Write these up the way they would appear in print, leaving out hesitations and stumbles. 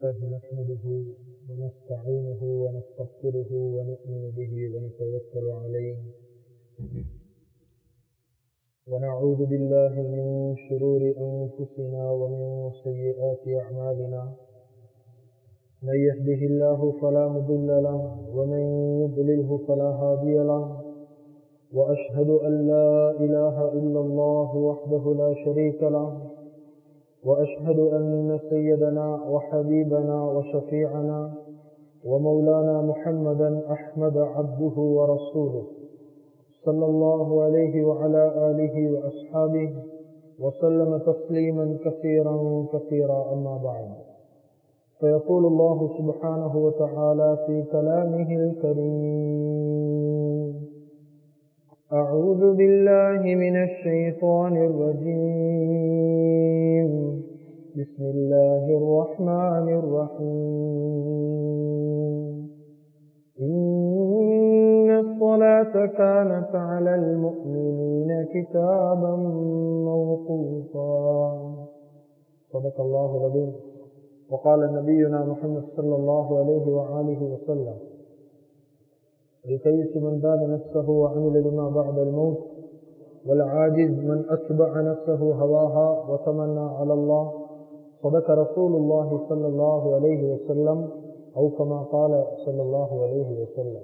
نحمده ونستعينه ونستغفره ونؤمن به ونتوكل عليه ونعوذ بالله من شرور أنفسنا ومن سيئات أعمالنا من يهده الله فلا مضل له ومن يضلله فلا هادي له وأشهد أن لا إله إلا الله وحده لا شريك له وأشهد أن سيدنا وحبيبنا وشفيعنا ومولانا محمدا أحمد عبده ورسوله صلى الله عليه وعلى آله وأصحابه وسلم تسليما كثيرا كثيرا أما بعد فيقول الله سبحانه وتعالى في كلامه الكريم أعوذ بالله من الشيطان الرجيم بسم الله الرحمن الرحيم إن الصلاة كانت على المؤمنين كتابا موقوتا صدق الله العظيم وقال نبينا محمد صلى الله عليه وآله وسلم الكيس من دان نفسه وعمل لما بعد الموت والعاجز من أتبع نفسه هواها وتمنى على الله صدق رسول الله صلى الله عليه وسلم أو كما قال صلى الله عليه وسلم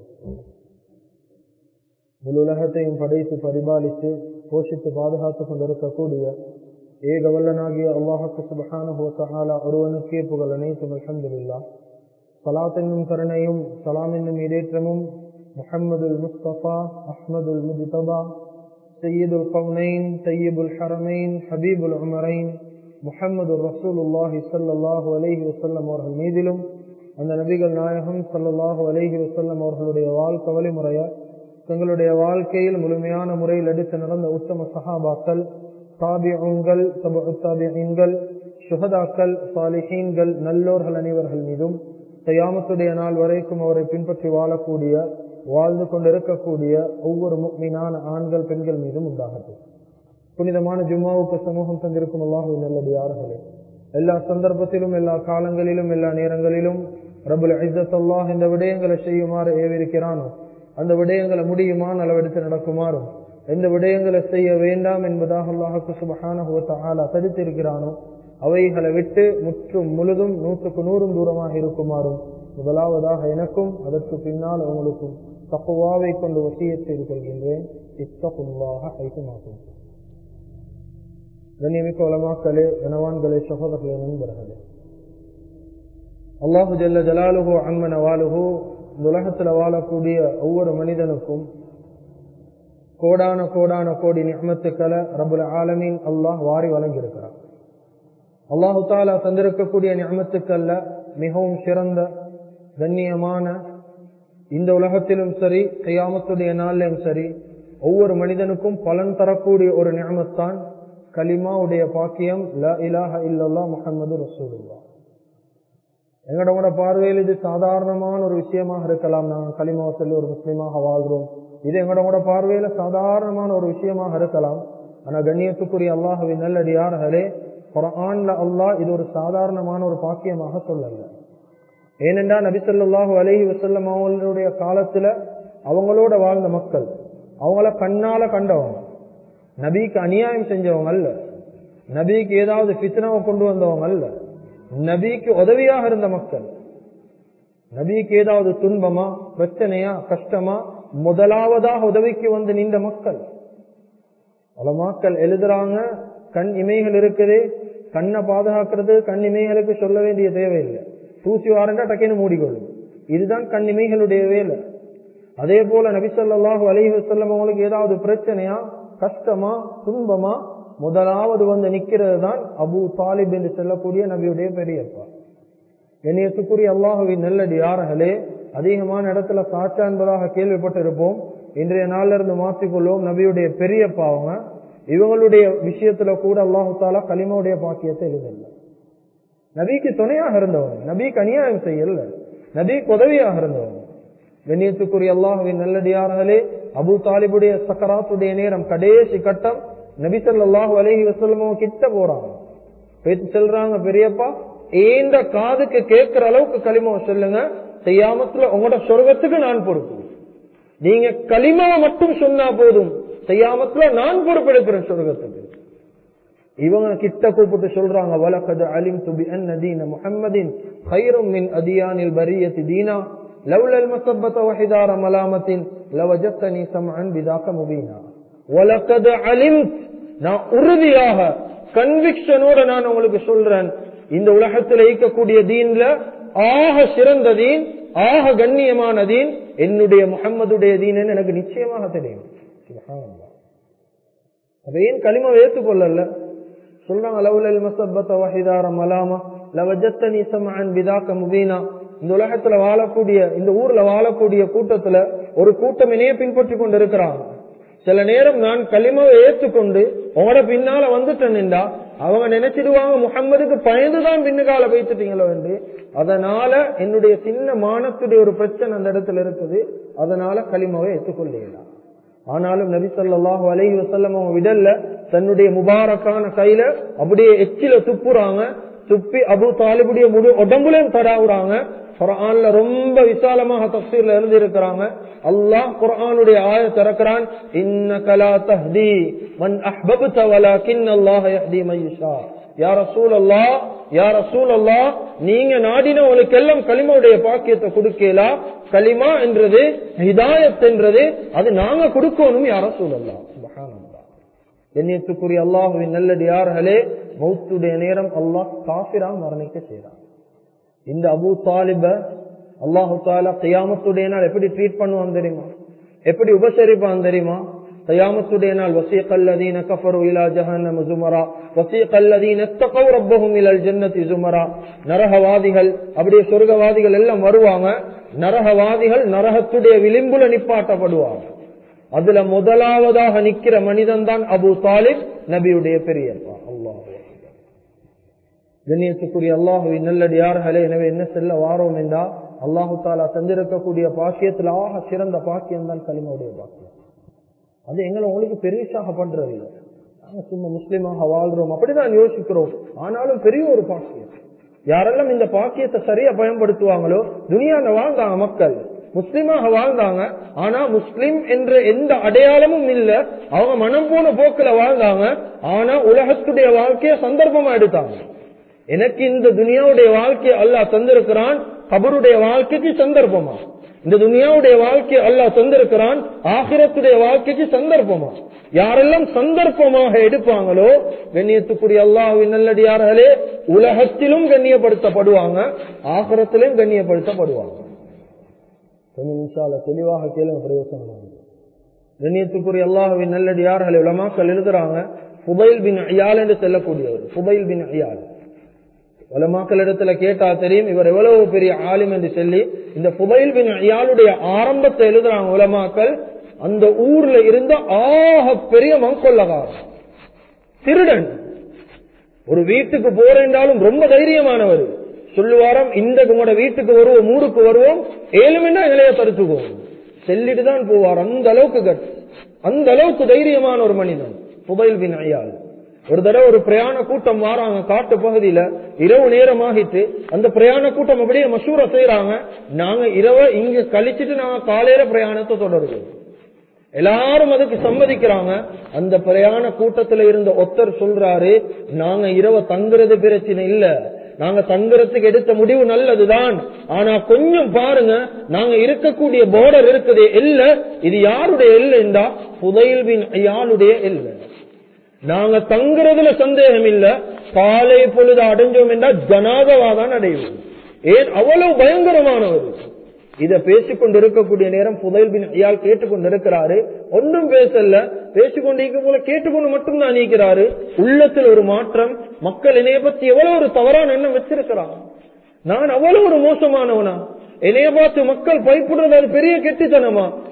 முழுலகத்தையும் படைத்து பரிபாலித்து போஷித்து பாதுகாத்துக் கொண்டிருக்கக்கூடிய ஏக வல்லனாகிய அல்லாஹ்வுக்கு சுப்ஹானஹு வ தஆலா ஒருவனுக்கே புகழ் அனைத்தும் அல்ஹம்துலில்லாஹ். ஸலாத் என்னும் கருணையும் ஸலாம் என்னும் இடேற்றமும் முஹம்மதுல் முஸ்தபா அஹ்மதுல் முஜ்தபா சய்யிதுல் கௌனைன் தய்யிபுல் ஹரமைன் ஹபீபுல் உமரைன் முஹம்மது ரசூலுல்லாஹி ஸல்லல்லாஹு அலைஹி வஸல்லம் அவர்கள் மீதிலும் அந்த நபிகள் நாயகம் ஸல்லல்லாஹு அலைஹி வஸல்லம் அவர்களுடைய வாழ்க்கை வழிமுறையை தங்களுடைய வாழ்க்கையில் முழுமையான முறையில் எடுத்து நடந்த உத்தம சஹாபாக்கள், தாபிஊன்கள், தபஉ தாபிஈன்கள், ஷுஹதாக்கள், சாலிஹீன்கள், நல்லோர்கள் அனைவர்கள் மீதும் கியாமத்துடைய நாள் வரைக்கும் அவரை பின்பற்றி வாழக்கூடிய வாழ்ந்து கொண்டிருக்கக்கூடிய ஒவ்வொரு முஃமினான ஆண்கள் பெண்கள் மீதும் உண்டாகட்டும். புனிதமான ஜும்மாவுக்கு சமூகம் தந்திருக்கும் அல்லாஹ்வின் நல்லடியார்களே, எல்லா சந்தர்ப்பத்திலும் எல்லா காலங்களிலும் எல்லா நேரங்களிலும் ரப்புல் இஸ்ஸத் அல்லாஹ் இந்த விடயங்களை செய்யுமாறு ஏவிருக்கிறானோ அந்த விடயங்களை முடியுமான அளவெடுத்து நடக்குமாறும் எந்த விடயங்களை செய்ய வேண்டாம் என்பதாக அல்லாஹ்வுக்கு சுப்ஹானஹு வ தஆலா தடுத்திருக்கிறானோ அவைகளை விட்டு முற்றும் முழுதும் 100க்கு 100 தூரமாக இருக்குமாறும் முதலாவதாக எனக்கும் அதற்கு பின்னால் உங்களுக்கும் தக்வாவை கொண்டு வசியத் செய்து கொள்கின்றேன். இத்தகுல்லாஹ ஹைதுமா குன்தும். கண்ணியமிக்க உலமாக்களே, கனவான்களே, சகோதரர்களே, நண்பர்களே, அல்லாஹு ஜல்ல ஜலாலுஹு அம்ம நவாலுஹு இந்த உலகத்தில் வாழக்கூடிய ஒவ்வொரு மனிதனுக்கும் கோடான கோடான கோடி நிஅமத்துக்களை ரப்புல் ஆலமீன் அல்லாஹ் வாரி வழங்கியிருக்கிறார். அல்லாஹு தஆலா தந்திருக்கக்கூடிய நிஅமத்துக்கள்ல மிகவும் சிறந்த கண்ணியமான இந்த உலகத்திலும் சரி கியாமத்துடைய நாளிலும் சரி ஒவ்வொரு மனிதனுக்கும் பலன் தரக்கூடிய ஒரு நிஅமத்தான் கலிமாவுடைய பாக்கியம், லா இலாஹ இல்லல்லாஹ் முஹம்மது ரசூலுல்லாஹ். எங்களோட பார்வையில் இது சாதாரணமான ஒரு விஷயமாக இருக்கலாம். நாங்கள் கலிமாவை சொல்லி ஒரு முஸ்லீமாக வாழ்கிறோம், இது எங்களோட பார்வையில சாதாரணமான ஒரு விஷயமாக இருக்கலாம். ஆனா கண்ணியத்துக்குரிய அல்லாஹ்வின் நல்லடியார்களே, குர்ஆன்ல அல்லாஹ் இது ஒரு சாதாரணமான ஒரு பாக்கியமாக சொல்லல. ஏனென்றால் நபி ஸல்லல்லாஹு அலைஹி வஸல்லம் அவங்களுடைய காலத்துல அவங்களோட வாழ்ந்த மக்கள், அவங்கள கண்ணால கண்டவங்க, நபிக்கு அநியாயம் செஞ்சவங்க அல்ல, நபிக்கு ஏதாவது ஃபித்னாவை கொண்டு வந்தவங்க அல்ல, நபிக்கு உதவியாக இருந்த மக்கள். நபிக்கு ஏதாவது துன்பமா பிரச்சனையா கஷ்டமா முதலாவதாக உதவிக்கு வந்து நின்ற மக்கள். உலமாக்கள் எழுதுறாங்க, கண் இமைகள் இருக்குது, கண்ணை பாதுகாக்கிறது கண் இமைகளுக்கு சொல்ல வேண்டிய தேவையில்லை. தூசி வாரண்டா டக்குன்னு மூடிக்கொள்ளும், இதுதான் கண் இமைகளுடைய வேலை. அதே போல நபி ஸல்லல்லாஹு அலைஹி வஸல்லம் அவங்களுக்கு ஏதாவது பிரச்சனையா கஷ்டமா துன்பமா முதலாவது வந்து நிக்கிறது தான் அபூ தாலிப் என்று சொல்லக்கூடிய நபியுடைய பெரியப்பா. கண்ணியத்துக்குரிய அல்லாஹ்வின் நல்லடியார்களே, அதிகமான இடத்துல சாச்சா என்பதாக கேள்விப்பட்டிருப்போம். இன்றைய நாள்ல இருந்து மாற்றிக்கொள்வோம், நபியுடைய பெரியப்பா அவங்க. இவங்களுடைய விஷயத்துல கூட அல்லாஹு தாலா கலிமாவுடைய பாக்கியத்தை எழுதல. நபிக்கு துணையாக இருந்தவங்க, நபிக்கு அநியாயம் செய்யல, நபிக்கு உதவியாக இருந்தவங்க. கண்ணியத்துக்குரிய அல்லாஹ்வின் நல்லடியார்களே, அபூ தாலிபுடைய சக்கராத்துடைய நேரம் கடைசி கட்டம், நபி ஸல்லல்லாஹு அலைஹி வஸல்லம் கிட்ட போறாங்க, பேச்சு செல்றாங்க, பெரியப்பா ஏந்த காதுக்கு கேட்கிற அளவுக்கு களிமாவை சொல்லுங்க. கியாமத்துல உங்களோட சொர்க்கத்துக்கு நான் பொறுப்பு. நீங்க களிமாவை மட்டும் சொன்னா போதும், கியாமத்துல நான் பொறுப்பெடுக்கிறேன் சொர்க்கத்துக்கு. இவங்க கிட்ட கூப்பிட்டு சொல்றாங்க, வலகத் அலிம்து பிஅன்ன தீன முஹம்மதின் கைரும் மின் அதியானில் பரியத்தி தீனா லவ்லல் மஸப்பத வஹிதார மலாமத்தின் லவஜத்தனி சம்அன் பிதாக முபீனா. வலகத் அலிம்த், நான் உறுதியாக கன்விக்ஷனோட நான் உங்களுக்கு சொல்றேன், இந்த உலகத்தில் இருக்கக்கூடிய தீன்ல ஆக சிறந்த தீன், ஆக கண்ணியமான தீன் என்னுடைய முஹம்மதுடைய தீன் எனக்கு நிச்சயமாக தெரியும். சுப்ஹானல்லாஹ். அப்ப ஏன் கலிமாவை ஏற்றுக்கொள்ளல? சொல்றாங்க, லவ்லல் மஸப்பத வஹிதார மலாமா லவஜத்தனி சம்அன் பிதாக முபீனா. இந்த உலகத்துல வாழக்கூடிய, இந்த ஊர்ல வாழக்கூடிய கூட்டத்துல ஒரு கூட்டம் என்னைய பின்பற்றி கொண்டு இருக்கிறாங்க. சில நேரம் நான் கலிமாவை ஏற்றுக்கொண்டு உங்களோட பின்னால வந்துட்டேன்டா அவங்க நினைச்சிடுவாங்க முஹம்மதுக்கு பயந்துதான் பின்னுக்கால வைத்துட்டீங்களோ என்று. அதனால என்னுடைய சின்ன மானத்துடைய ஒரு பிரச்சனை அந்த இடத்துல இருக்குது. அதனால கலிமாவை ஏற்றுக்கொள்ளலாம். ஆனாலும் நபி ஸல்லல்லாஹு அலைஹி வஸல்லம் விடல்ல, தன்னுடைய முபாரக்கான கையில அப்படியே எச்சில துப்புறாங்க. துப்பி அபூ தாலிபுடைய முழு உடம்புலையும் தடாவுறாங்க. குர்ஆன்ல ரொம்ப விசாலமாக தஃசீர்ல எழுதி இருக்கிறாங்க. அல்லாஹ் குர்ஆனுடைய ஆயத்தை இறக்குறான், இன்னக லா தஹ்தி மன் அஹ்பப்த வலக்கின்னல்லாஹ யஹ்தி மன் யஷா. யா ரசூலல்லாஹ், யா ரசூலல்லாஹ், நீங்க நாடினவங்களுக்கு எல்லாம் கலிமாவுடைய பாக்கியத்தை கொடுக்கலா. கலிமா என்றது, ஹிதாயத் என்றது, அது நாங்க கொடுக்கணும் யா ரசூலல்லாஹ். சுப்ஹானல்லாஹ். கண்ணியத்துக்குரிய அல்லாஹ்வின் நல்லடியார்களே, மௌத்துடைய நேரம் அல்லாஹ் காஃபிரா மரணிக்க செய்றான். இந்த அபூ தாலிப அல்லாஹு தஆலா கியாமத்துடைய நாள் எப்படி ட்ரீட் பண்ணுவான் தெரியுமா? எப்படி உபசரிப்பான் தெரியுமா? கியாமத்துடைய நாள் வஸீகல்லதீன கஃபரு இலா ஜஹன்னம ஸுமரா வஸீகல்லதீன தகவ் ரப்பஹும் இலல் ஜன்னதி ஸுமரா. நரகவாதிகள் அப்படியே சொர்க்கவாதிகள் எல்லாம் வருவாங்க. நரகவாதிகள் நரகத்துடைய விளிம்புல நிப்பாட்டப்படுவாங்க. அதுல முதலாவதாக நிக்கிற மனிதன் தான் அபூ தாலிப், நபியுடைய பெரியப்பா. அல்லாஹ் கண்ணியத்துக்குரிய அல்லாஹுவின் நல்லடியார்களே, எனவே என்ன செல்ல வாரோம் என்றா, அல்லாஹு தாலா தந்திருக்கக்கூடிய பாக்கியத்தில் ஆக சிறந்த பாக்கியம் தான் கலிமாவுடைய பாக்கியம். அது எங்களை உங்களுக்கு பெருசாக பண்றது இல்லை. நாங்க சும்மா முஸ்லிமாக வாழ்றோம் அப்படிதான் யோசிக்கிறோம். ஆனாலும் பெரிய ஒரு பாக்கியம். யாரெல்லாம் இந்த பாக்கியத்தை சரியா பயன்படுத்துவாங்களோ, துனியால வாழ்ந்தாங்க மக்கள், முஸ்லிமாக வாழ்ந்தாங்க. ஆனா முஸ்லிம் என்ற எந்த அடையாளமும் இல்ல. அவங்க மனம் போன போக்குல வாழ்ந்தாங்க. ஆனா உலகத்துடைய வாழ்க்கையை சந்தர்ப்பமா எடுத்தாங்க. எனக்கு இந்த துனியாவுடைய வாழ்க்கையை அல்லாஹ் தந்திருக்கிறான், கபருடைய வாழ்க்கைக்கு சந்தர்ப்பமா. இந்த துனியாவுடைய வாழ்க்கையை அல்லாஹ் தந்திருக்கிறான், ஆகிரத்துடைய வாழ்க்கைக்கு சந்தர்ப்பமா. யாரெல்லாம் சந்தர்ப்பமாக எடுப்பாங்களோ, கண்ணியத்துக்குரிய அல்லாஹ்வின் நல்லடியார்களே, உலகத்திலும் கண்ணியப்படுத்தப்படுவாங்க, ஆகிரத்திலும் கண்ணியப்படுத்தப்படுவாங்க. கொஞ்சம் இன்ஷாஅல்லாஹ் தெளிவாக கேளுங்க, பிரயோசனம். கண்ணியத்துக்குரிய அல்லாஹ்வின் நல்லடியார்களே, உலமாக்கள் எழுதுறாங்க, ஃபுதைல் பின் இயால் என்று சொல்லக்கூடியவர். ஃபுதைல் பின் இயால் உலமாக்கள் இடத்துல கேட்டா தெரியும் இவர் எவ்வளவு பெரிய ஆலிம் என்று சொல்லி. இந்த ஃபுதைல் பின் இயாலுடைய ஆரம்பத்தை எழுதுறாங்க உலமாக்கள், அந்த ஊர்ல இருந்த ஆக பெரிய மங்கொல்லகாரன், திருடன். ஒரு வீட்டுக்கு போறேன்றாலும் ரொம்ப தைரியமானவர். சொல்லுவாராம், இந்த உங்களோட வீட்டுக்கு வருவோம், ஊருக்கு வருவோம், 7 மணி நேரம் இலைய பறிச்சுக்குவோம், செல்லிட்டு தான் போவார். அந்த அளவுக்கு அந்த அளவுக்கு தைரியமான ஒரு மனிதன் ஃபுதைல் பின் இயால். ஒரு தடவை ஒரு பிரயாண கூட்டம் வாராங்க காட்டு பகுதியில, இரவு நேரம் ஆகிட்டு. அந்த பிரயாண கூட்டம் அப்படியே மசூரா செய்யறாங்க, நாங்க இரவை இங்க கழிச்சிட்டு நாங்க காலையில பிரயாணத்தை தொடருவோம். எல்லாரும் அதுக்கு சம்மதிக்கிறாங்க. அந்த பிரயாண கூட்டத்துல இருந்த ஒருத்தர் சொல்றாரு, நாங்க இரவை தங்குறது பிரச்சனை இல்ல, நாங்க தங்குறதுக்கு எடுத்த முடிவு நல்லதுதான். ஆனா கொஞ்சம் பாருங்க, நாங்க இருக்கக்கூடிய பார்டர் இருக்குது இல்ல, இது யாருடைய எல்லைண்டா ஃபுதைல் பின் இயாலுடைய எல்லை. நாங்க தங்குறதுல சந்தேகம் இல்ல, காலை பொழுது அடைஞ்சோம் என்றால் ஜனாதவாதான் அடைவோம். ஏன் அவ்வளவு பயங்கரமானவர். இத பேசிக்கொண்டு இருக்கக்கூடிய நேரம் ஃபுதைல் பின் இயால் கேட்டுக்கொண்டு இருக்கிறாரு. ஒன்றும் பேசல, பேசிக்கொண்டிருக்க போல கேட்டுக்கொண்டு மட்டும் தான் நீக்கிறாரு. உள்ளத்தில் ஒரு மாற்றம். மக்கள் என்னைய பத்தி எவ்வளவு ஒரு தவறான எண்ணம் வச்சிருக்கிறாங்க. நான் அவ்வளவு ஒரு மோசமானவனா? என்னைய பார்த்து மக்கள் பயப்படுறது அது பெரிய கெட்டித்தனமா?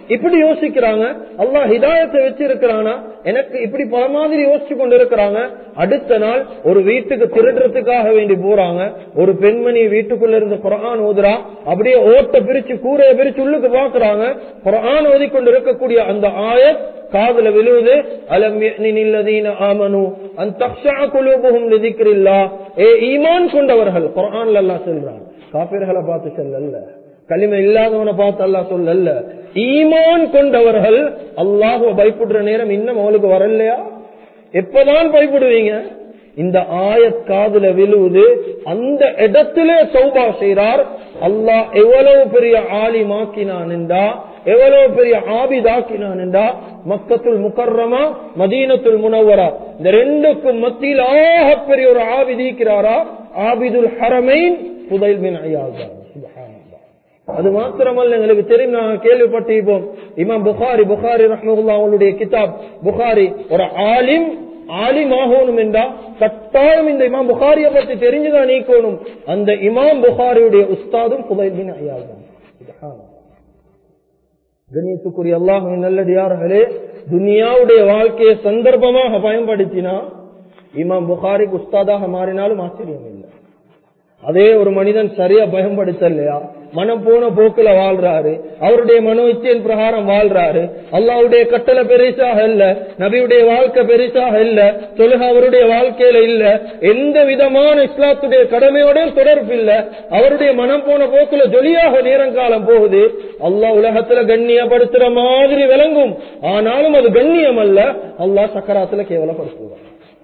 இப்படி யோசிக்கிறாங்க. அல்லாஹ் ஹிதாயத்தை வச்சிருக்கிறானா, எனக்கு இப்படி பல மாதிரி யோசிச்சு கொண்டு இருக்கிறாங்க. அடுத்த நாள் ஒரு வீட்டுக்கு திருடுறதுக்காக வேண்டி போறாங்க. ஒரு பெண்மணி வீட்டுக்குள்ள இருந்து குர்ஆன் ஓதுறா. அப்படியே ஓட்ட பிரிச்சு கூரைய பிரிச்சு உள்ளுக்கு பாக்குறாங்க. குர்ஆன் ஓதிக்கொண்டு இருக்கக்கூடிய அந்த ஆயத் காதுல விழுவுது. அலம் யஅனில்லதீன ஆமனு அன் தக்ஷஅ குலூபுஹும் லிذிக்ரில்லாஹ். ஈமான் கொண்டவர்கள், குர்ஆன்ல அல்லாஹ் சொல்றான். காபிர்களை பார்த்து சொல்லல, கலிமை இல்லாதவனை பார்த்து அல்லாஹ் சொல்லல. ஈமான் கொண்டவர்கள் அல்லாஹ்வை பயப்படுற நேரம் இன்னும் அவளுக்கு வரலையா? எப்பதான் பயப்படுவீங்க? இந்த ஆயத் காதுல விழுவுது. அந்த இடத்திலே தௌபா செய்றார். அல்லாஹ் எவ்வளவு பெரிய ஆலிமாக்கினான் என்றா, எவ்வளவு பெரிய ஆபிதாக்கினான் என்றா, மக்கத்துல் முகர்ரமா மதீனத்துல் முனவ்வரா இந்த ரெண்டுக்கும் மத்தியில் ஆகப்பெரிய ஒரு ஆபிதிக்கிறாரா, ஆபிதுல் ஹரமைன் ஃபுதைல் பின் ஐயாஸ். அது மாத்திரமல்ல, எங்களுக்கு தெரியும், நாங்கள் கேள்விப்பட்டிருப்போம். இமாம் புகாரி ரஹ்மத்துல்லாஹி அவங்களுடைய கிதாப் புகாரி. ஒரு ஆலிம் ஆகணும் என்றா கட்டாயம் இந்த இமாம் புகாரியை பற்றி தெரிஞ்சுதான் நீக்கணும். அந்த இமாம் புகாரியுடைய உஸ்தாதும் ஃபுதைல் பின் ஐயாஸ் தான். கண்ணியத்துக்குரிய அல்லாஹ்வின் நல்லடியார்களே, துனியாவுடைய வாழ்க்கையை சந்தர்ப்பமாக பயன்படுத்தினா இமாம் புகாரிக்கு உஸ்தாதாக மாறினாலும் ஆச்சரியம் இல்லை. அதே ஒரு மனிதன் சரியா பயன்படுத்தலையா, மனம் போன போக்குல வாழ்றாரு, அவருடைய மனோ இச்சையின் பிரகாரம் வாழ்றாரு, அல்லாஹ்வுடைய கட்டளை பெரிசாக இல்ல, நபியுடைய வாழ்க்கை பெரிசாக இல்ல, தொழுகை அவருடைய வாழ்க்கையில இல்ல, எந்த விதமான இஸ்லாத்துடைய கடமையோட தொடர்பு இல்ல, அவருடைய மனம் போன போக்குல ஜொலியாக நேரங்காலம் போகுது. அல்லாஹ் உலகத்துல கண்ணியப்படுத்துற மாதிரி விளங்கும், ஆனாலும் அது கண்ணியம் அல்ல. அல்லாஹ் சக்கராத்துல கேவலப்படுத்துவார்.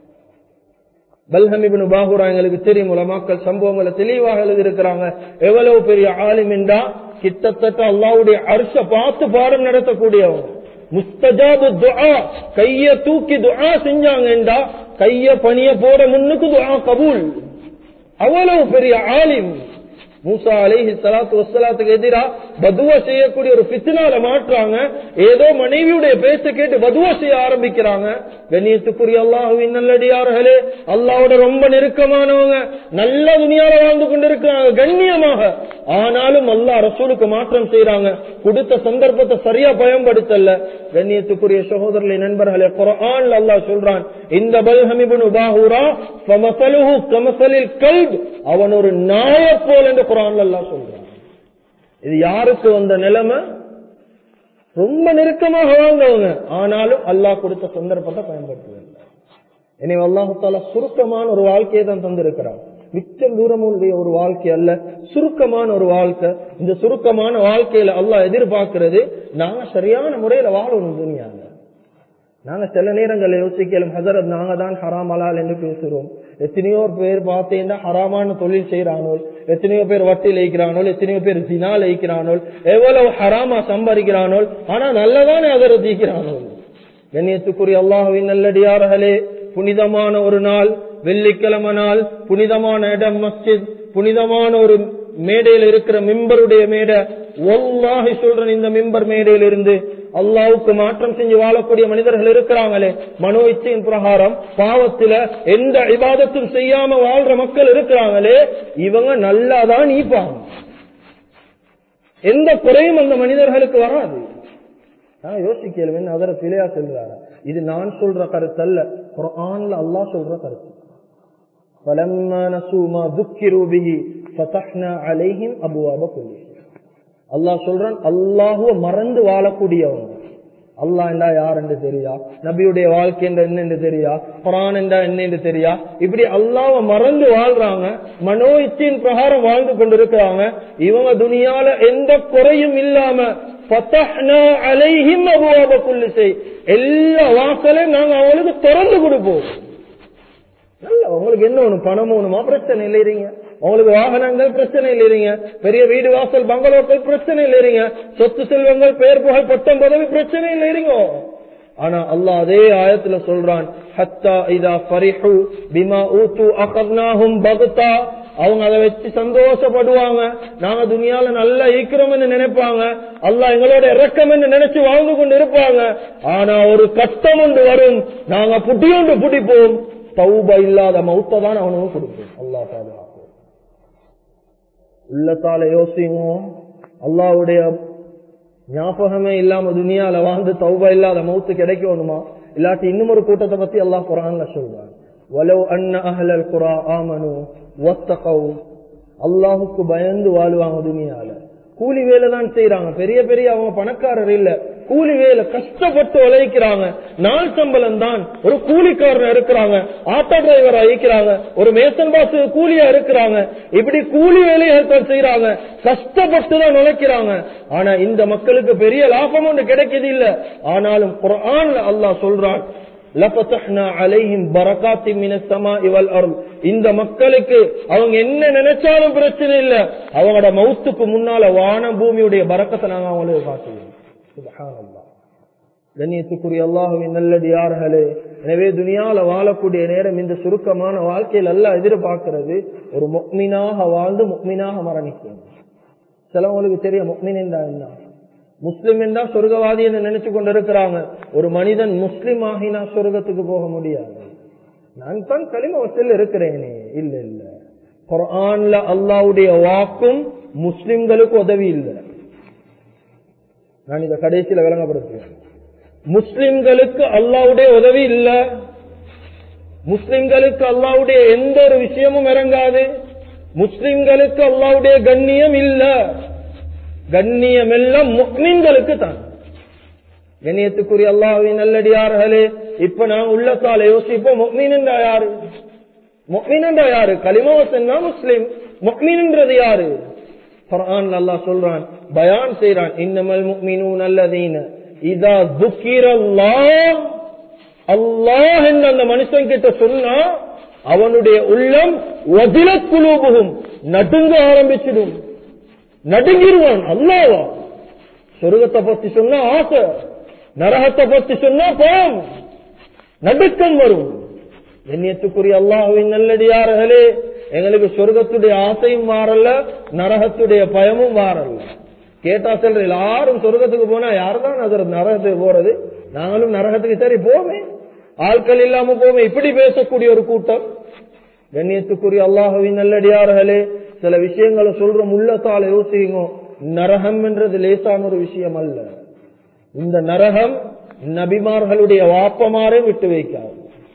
பல்ஹம் இப்னு பாஹுரா எங்களுக்கு தெரியும், உலமாக்கள் சம்பவங்களை தெளிவாக எழுதியிருக்கிறாங்க. எவ்வளவு பெரிய ஆலிம் என்றா, கிட்டத்தட்ட அல்லாஹ்வுடைய அர்ஷ பார்த்து பாடம் நடத்தக்கூடியவங்க. முஸ்தஜாபு துஆ, கைய தூக்கி துஆ செஞ்சாங்க என்றா கைய பணிய போட முன்னுக்கு துஆ கபூல். அவ்வளவு பெரிய ஆலிம். மூசா அலைஹி ஸலாத்து வஸ்ஸலாத்துக்கு எதிரா பதுவா செய்யக்கூடிய ஒரு ஃபித்னால மாற்றாங்க. ஏதோ மனைவியுடைய பேச்ச கேட்டு பதுவா செய்ய ஆரம்பிக்கிறாங்க. கண்ணியத்துக்குரிய அல்லாஹ்வின் நல்லடியார்களே, அல்லாஹ்வோட ரொம்ப நெருக்கமானவங்க, நல்ல துனியால வாழ்ந்து கொண்டிருக்கிறாங்க கண்ணியமாக. ஆனாலும் அல்லாஹ் ரசூலுக்கு மாற்றம் செய்யறாங்க. கொடுத்த சந்தர்ப்பத்தை சரியா பயன்படுத்தல. கண்ணியத்துக்குரிய சகோதரர்களே, நண்பர்களே, குர்ஆன்ல அல்லாஹ் சொல்றான், இந்த பல்ஹம் இப்னு பாஹுரா ஃபமஸலுஹு கமஸலில் கல்ப், அவன் ஒரு நாயை போல என்று குர்ஆன்ல அல்லாஹ் சொல்றான். இது யாருக்கு வந்த நிலைமை? ரொம்ப நெருக்கமாக வாழ்ந்தவங்க, ஆனாலும் அல்லாஹ் கொடுத்த சந்தர்ப்பத்தை பயன்படுத்துவதில்லை. எனவே அல்லாஹ் தஆலா சுருக்கமான ஒரு வாழ்க்கையை தான் தந்திருக்கிறான். மிச்சம் தூரமுடைய ஒரு வாழ்க்கை அல்ல, சுருக்கமான ஒரு வாழ்க்கை. இந்த சுருக்கமான வாழ்க்கையில அல்லாஹ் எதிர்பார்க்கிறது நாங்க சரியான முறையில வாழணும் துனியால. நாங்க சில நேரங்களை யோசிக்கலாம், ஹஜரத் நாங்க தான் ஹராம் ஹலால் என்று பேசுறோம். எத்தனையோ பேர் பார்த்தீங்கன்னா ஹராமான தொழில் செய்யறானோ, எத்தனையோ பேர் வட்டி லைக்கிறானோ, எத்தனையோ பேர் ஜினா லைக்கிறானோ, எவ்வளவு ஹராமா சம்பாதிக்கிறானோ, ஆனா நல்லதானே ஹஜரத் ஈக்கிறானோ. கண்ணியத்துக்குரிய அல்லாஹ்வின் நல்லடியார்களே, புனிதமான ஒரு நாள், வெள்ளிக்கிழமை நாள், புனிதமான இடம் மஸ்ஜித், புனிதமான ஒரு மேடையில் இருக்கிற மிம்பருடைய மேடை. வல்லாஹி சொல்றேன், இந்த மிம்பர் மேடையில் இருந்து அல்லாஹ்வுக்கு மாற்றம் செஞ்சு வாழக்கூடிய மனிதர்கள் இருக்கிறாங்களே, மனோ இச்சையின் பிரகாரம் பாவத்துல எந்த இபாதத்தும் செய்யாம வாழ்ற மக்கள் இருக்கிறாங்களே, இவங்க நல்லாதான் நீப்பாங்க. எந்த குறையும் அந்த மனிதர்களுக்கு வராது. நான் யோசிக்கல, அதர பிழையா சொல்றாரு. இது நான் சொல்ற கருத்து அல்ல, குர்ஆன்ல அல்லாஹ் சொல்ற கருத்து. فَلَمَّا نَسُوا مَا ذُكِّرُوا بِهِ فَتَحْنَا عَلَيْهِمْ أَبْوَابَ كُلِّ شَيْءٍ. அல்லாஹ் சொல்றான், அல்லாஹ்வை மறந்து வாழக்கூடியவங்க. அல்லாஹ் என்றா யார் என்று தெரியா, நபியுடைய வாழ்க்கை என்ற என்ன என்று தெரியா, குர்ஆன் என்றா என்ன என்று தெரியா, இப்படி அல்லாஹ்வை மறந்து வாழ்றாங்க, மனோ இச்சையின் பிரகாரம் வாழ்ந்து கொண்டிருக்கிறாங்க. இவங்க துனியால எந்த குறையும் இல்லாம ஃபதஹ்னா அலைஹிம் அப்வாப குல்லி ஷை, எல்லா வாசலையும் நாங்க அவங்களுக்கு திறந்து கொடுப்போம். நல்ல, உங்களுக்கு என்ன ஒண்ணு, பணம் ஒண்ணுமா, பிரச்சனை இல்லைறீங்க. உங்களுக்கு வாகனங்கள் பிரச்சனை இல்லைறீங்க, பெரிய வீடு வாசல் பங்களோக்கள் பிரச்சனை இல்லைறீங்க, சொத்து செல்வங்கள் பெயர் புகழ் பட்டம் பதவி பிரச்சனை இல்லைறீங்க. ஆனா அல்லாஹ் அதே ஆயத்துல சொல்றான், ஹத்தா இதா ஃபரிஹு பிமா ஊது அகர்னாஹும் பக்தா, அவங்க அதை வச்சு சந்தோஷப்படுவாங்க, நாங்க துனியால நல்லா ஈக்கிறோம்னு நினைப்பாங்க, அல்லாஹ் எங்களோட இறக்கம் என்று நினைச்சு வாழ்ந்து கொண்டு இருப்பாங்க. ஆனா ஒரு கஷ்டம் ஒன்று வரும், நாங்க புட்டியோண்டு புடிப்போம், தௌபா இல்லாத மௌத்தை தான் அவனுக்கு கொடுப்போம். அல்லாஹ் பாதுகாப்போம். உள்ளத்தால யோசிங்க, அல்லாஹ்வுடைய ஞாபகமே இல்லாம துனியால வாழ்ந்து தௌபா இல்லாத மௌத்து கிடைக்கணுமா? இல்லாட்டி இன்னும் ஒரு கூட்டத்தை பத்தி அல்லாஹ் குர்ஆன்ல சொல்றான், வலவ் அன்ன அஹ்லல் குரா ஆமனு வத்தகவ், அல்லாஹுக்கு பயந்து வாழ்வாங்க. துனியால கூலி வேலை தான் செய்யறாங்க, பெரிய பெரிய அவங்க பணக்காரர் இல்ல, கூலி வேலை கஷ்டப்பட்டு உழைக்கிறாங்க, நாள் சம்பளம் தான். ஒரு கூலிக்காரர் இருக்கிறாங்க, ஆட்டோ டிரைவரா இருக்கிறாங்க, ஒரு மேசன் பாஸ் கூலியா இருக்கிறாங்க, இப்படி கூலி வேலையை செய்யறாங்க, கஷ்டப்பட்டு தான் உழைக்கிறாங்க. ஆனா இந்த மக்களுக்கு பெரிய லாபம் ஒன்று கிடைக்கிறது இல்ல. ஆனாலும் குர்ஆன்ல அல்லாஹ் சொல்றான், லஃபதஹ்னா அலைஹிம் பரகாத்தின் மினஸ் ஸமாஇ வல் அர்த், இந்த மக்களுக்கு அவங்க என்ன நினைச்சாலும் பிரச்சனை இல்ல, அவங்களோட மௌத்துக்கு முன்னால வான பூமியுடைய பரக்கத்தை நாங்க அவங்களுக்கு காட்டுவோம். சுப்ஹானல்லாஹ். கண்ணியத்துக்குரிய அல்லாஹ்வின் நல்லடியார்களே, எனவே துனியால வாழக்கூடிய நேரம் இந்த சுருக்கமான வாழ்க்கையில் அல்லாஹ் எதிர்பார்க்கிறது ஒரு முஃமினாக வாழ்ந்து முஃமினாக மரணிக்கணும். சிலவங்களுக்கு தெரியும் முஃமின் என்றா என்ன, முஸ்லிம் என்றா சொர்க்கவாதி என்று நினைச்சு கொண்டிருக்கிறாங்க. ஒரு மனிதன் முஸ்லிம் ஆகினா சொர்க்கத்துக்கு போக முடியாது. நான் தான் கலிமா வசல் இருக்கிறேனே, இல்ல இல்ல, குர்ஆன்ல அல்லாஹ்வுடைய வாக்கும் முஸ்லிம்களுக்கு உதவி இல்லை. நான் இத கடைசியில விளங்கப்படுத்துவேன். முஸ்லிம்களுக்கு அல்லாஹ்வுடைய உதவி இல்ல, முஸ்லிம்களுக்கு அல்லாஹ்வுடைய எந்த ஒரு விஷயமும் இறங்காது, முஸ்லிம்களுக்கு அல்லாஹ்வுடைய கண்ணியம் இல்ல. கண்ணியம் எல்லாம் முஃமின்களுக்கு தான். கண்ணியத்துக்குரிய அல்லாஹ்வின் நல்லடியார்களே, இப்ப நான் உள்ளத்தால யோசிப்போம், முஃமின் என்றா யாரு? முஃமின் என்றா யாரு? கலிமா சொன்னா முஸ்லிம். முஃமின் என்றது யாரு? குர்ஆன்ல அல்லாஹ் சொல்றான், பயான் செய்றான், இன்னமல் முஃமினூன அல்லதீன இதா ذுக்கிரல்லாஹ், அல்லாஹ் என்ற அந்த மனுஷன் கிட்ட சொன்னா அவனுடைய உள்ளம் வஜிலத் குலூபுஹும், நடுங்க ஆரம்பிச்சிடும், நடுங்கிடுவான். அல்லாஹ்வா? சொர்க்கத்தை பத்தி சொன்னா ஆசை, நரகத்தை பத்தி சொன்னா பயம், நடுக்கம் வரும். கண்ணியத்துக்குரிய அல்லாஹ்வின் நல்லடியார்களே, எங்களுக்கு சொர்க்கத்துடைய ஆசையும் மாறல, நரகத்துடைய பயமும் மாறல. கேட்டா சொல்ற எல்லாரும் சொர்க்கத்துக்கு போனா யாருதான் நரகத்துக்கு போறது? நாங்களும் நரகத்துக்கு சரி போமே, ஆட்கள் இல்லாம போமே, இப்படி பேசக்கூடிய ஒரு கூட்டம். கண்ணியத்துக்குரிய அல்லாஹ்வின் நல்லடியார்களே, சில விஷயங்களை சொல்ற உள்ளத்தால யோசிங்க. நரகம் என்றது லேசான ஒரு விஷயம் அல்ல. இந்த நரகம் நபிமார்களுடைய வாப்பமாரே விட்டு வைக்காது.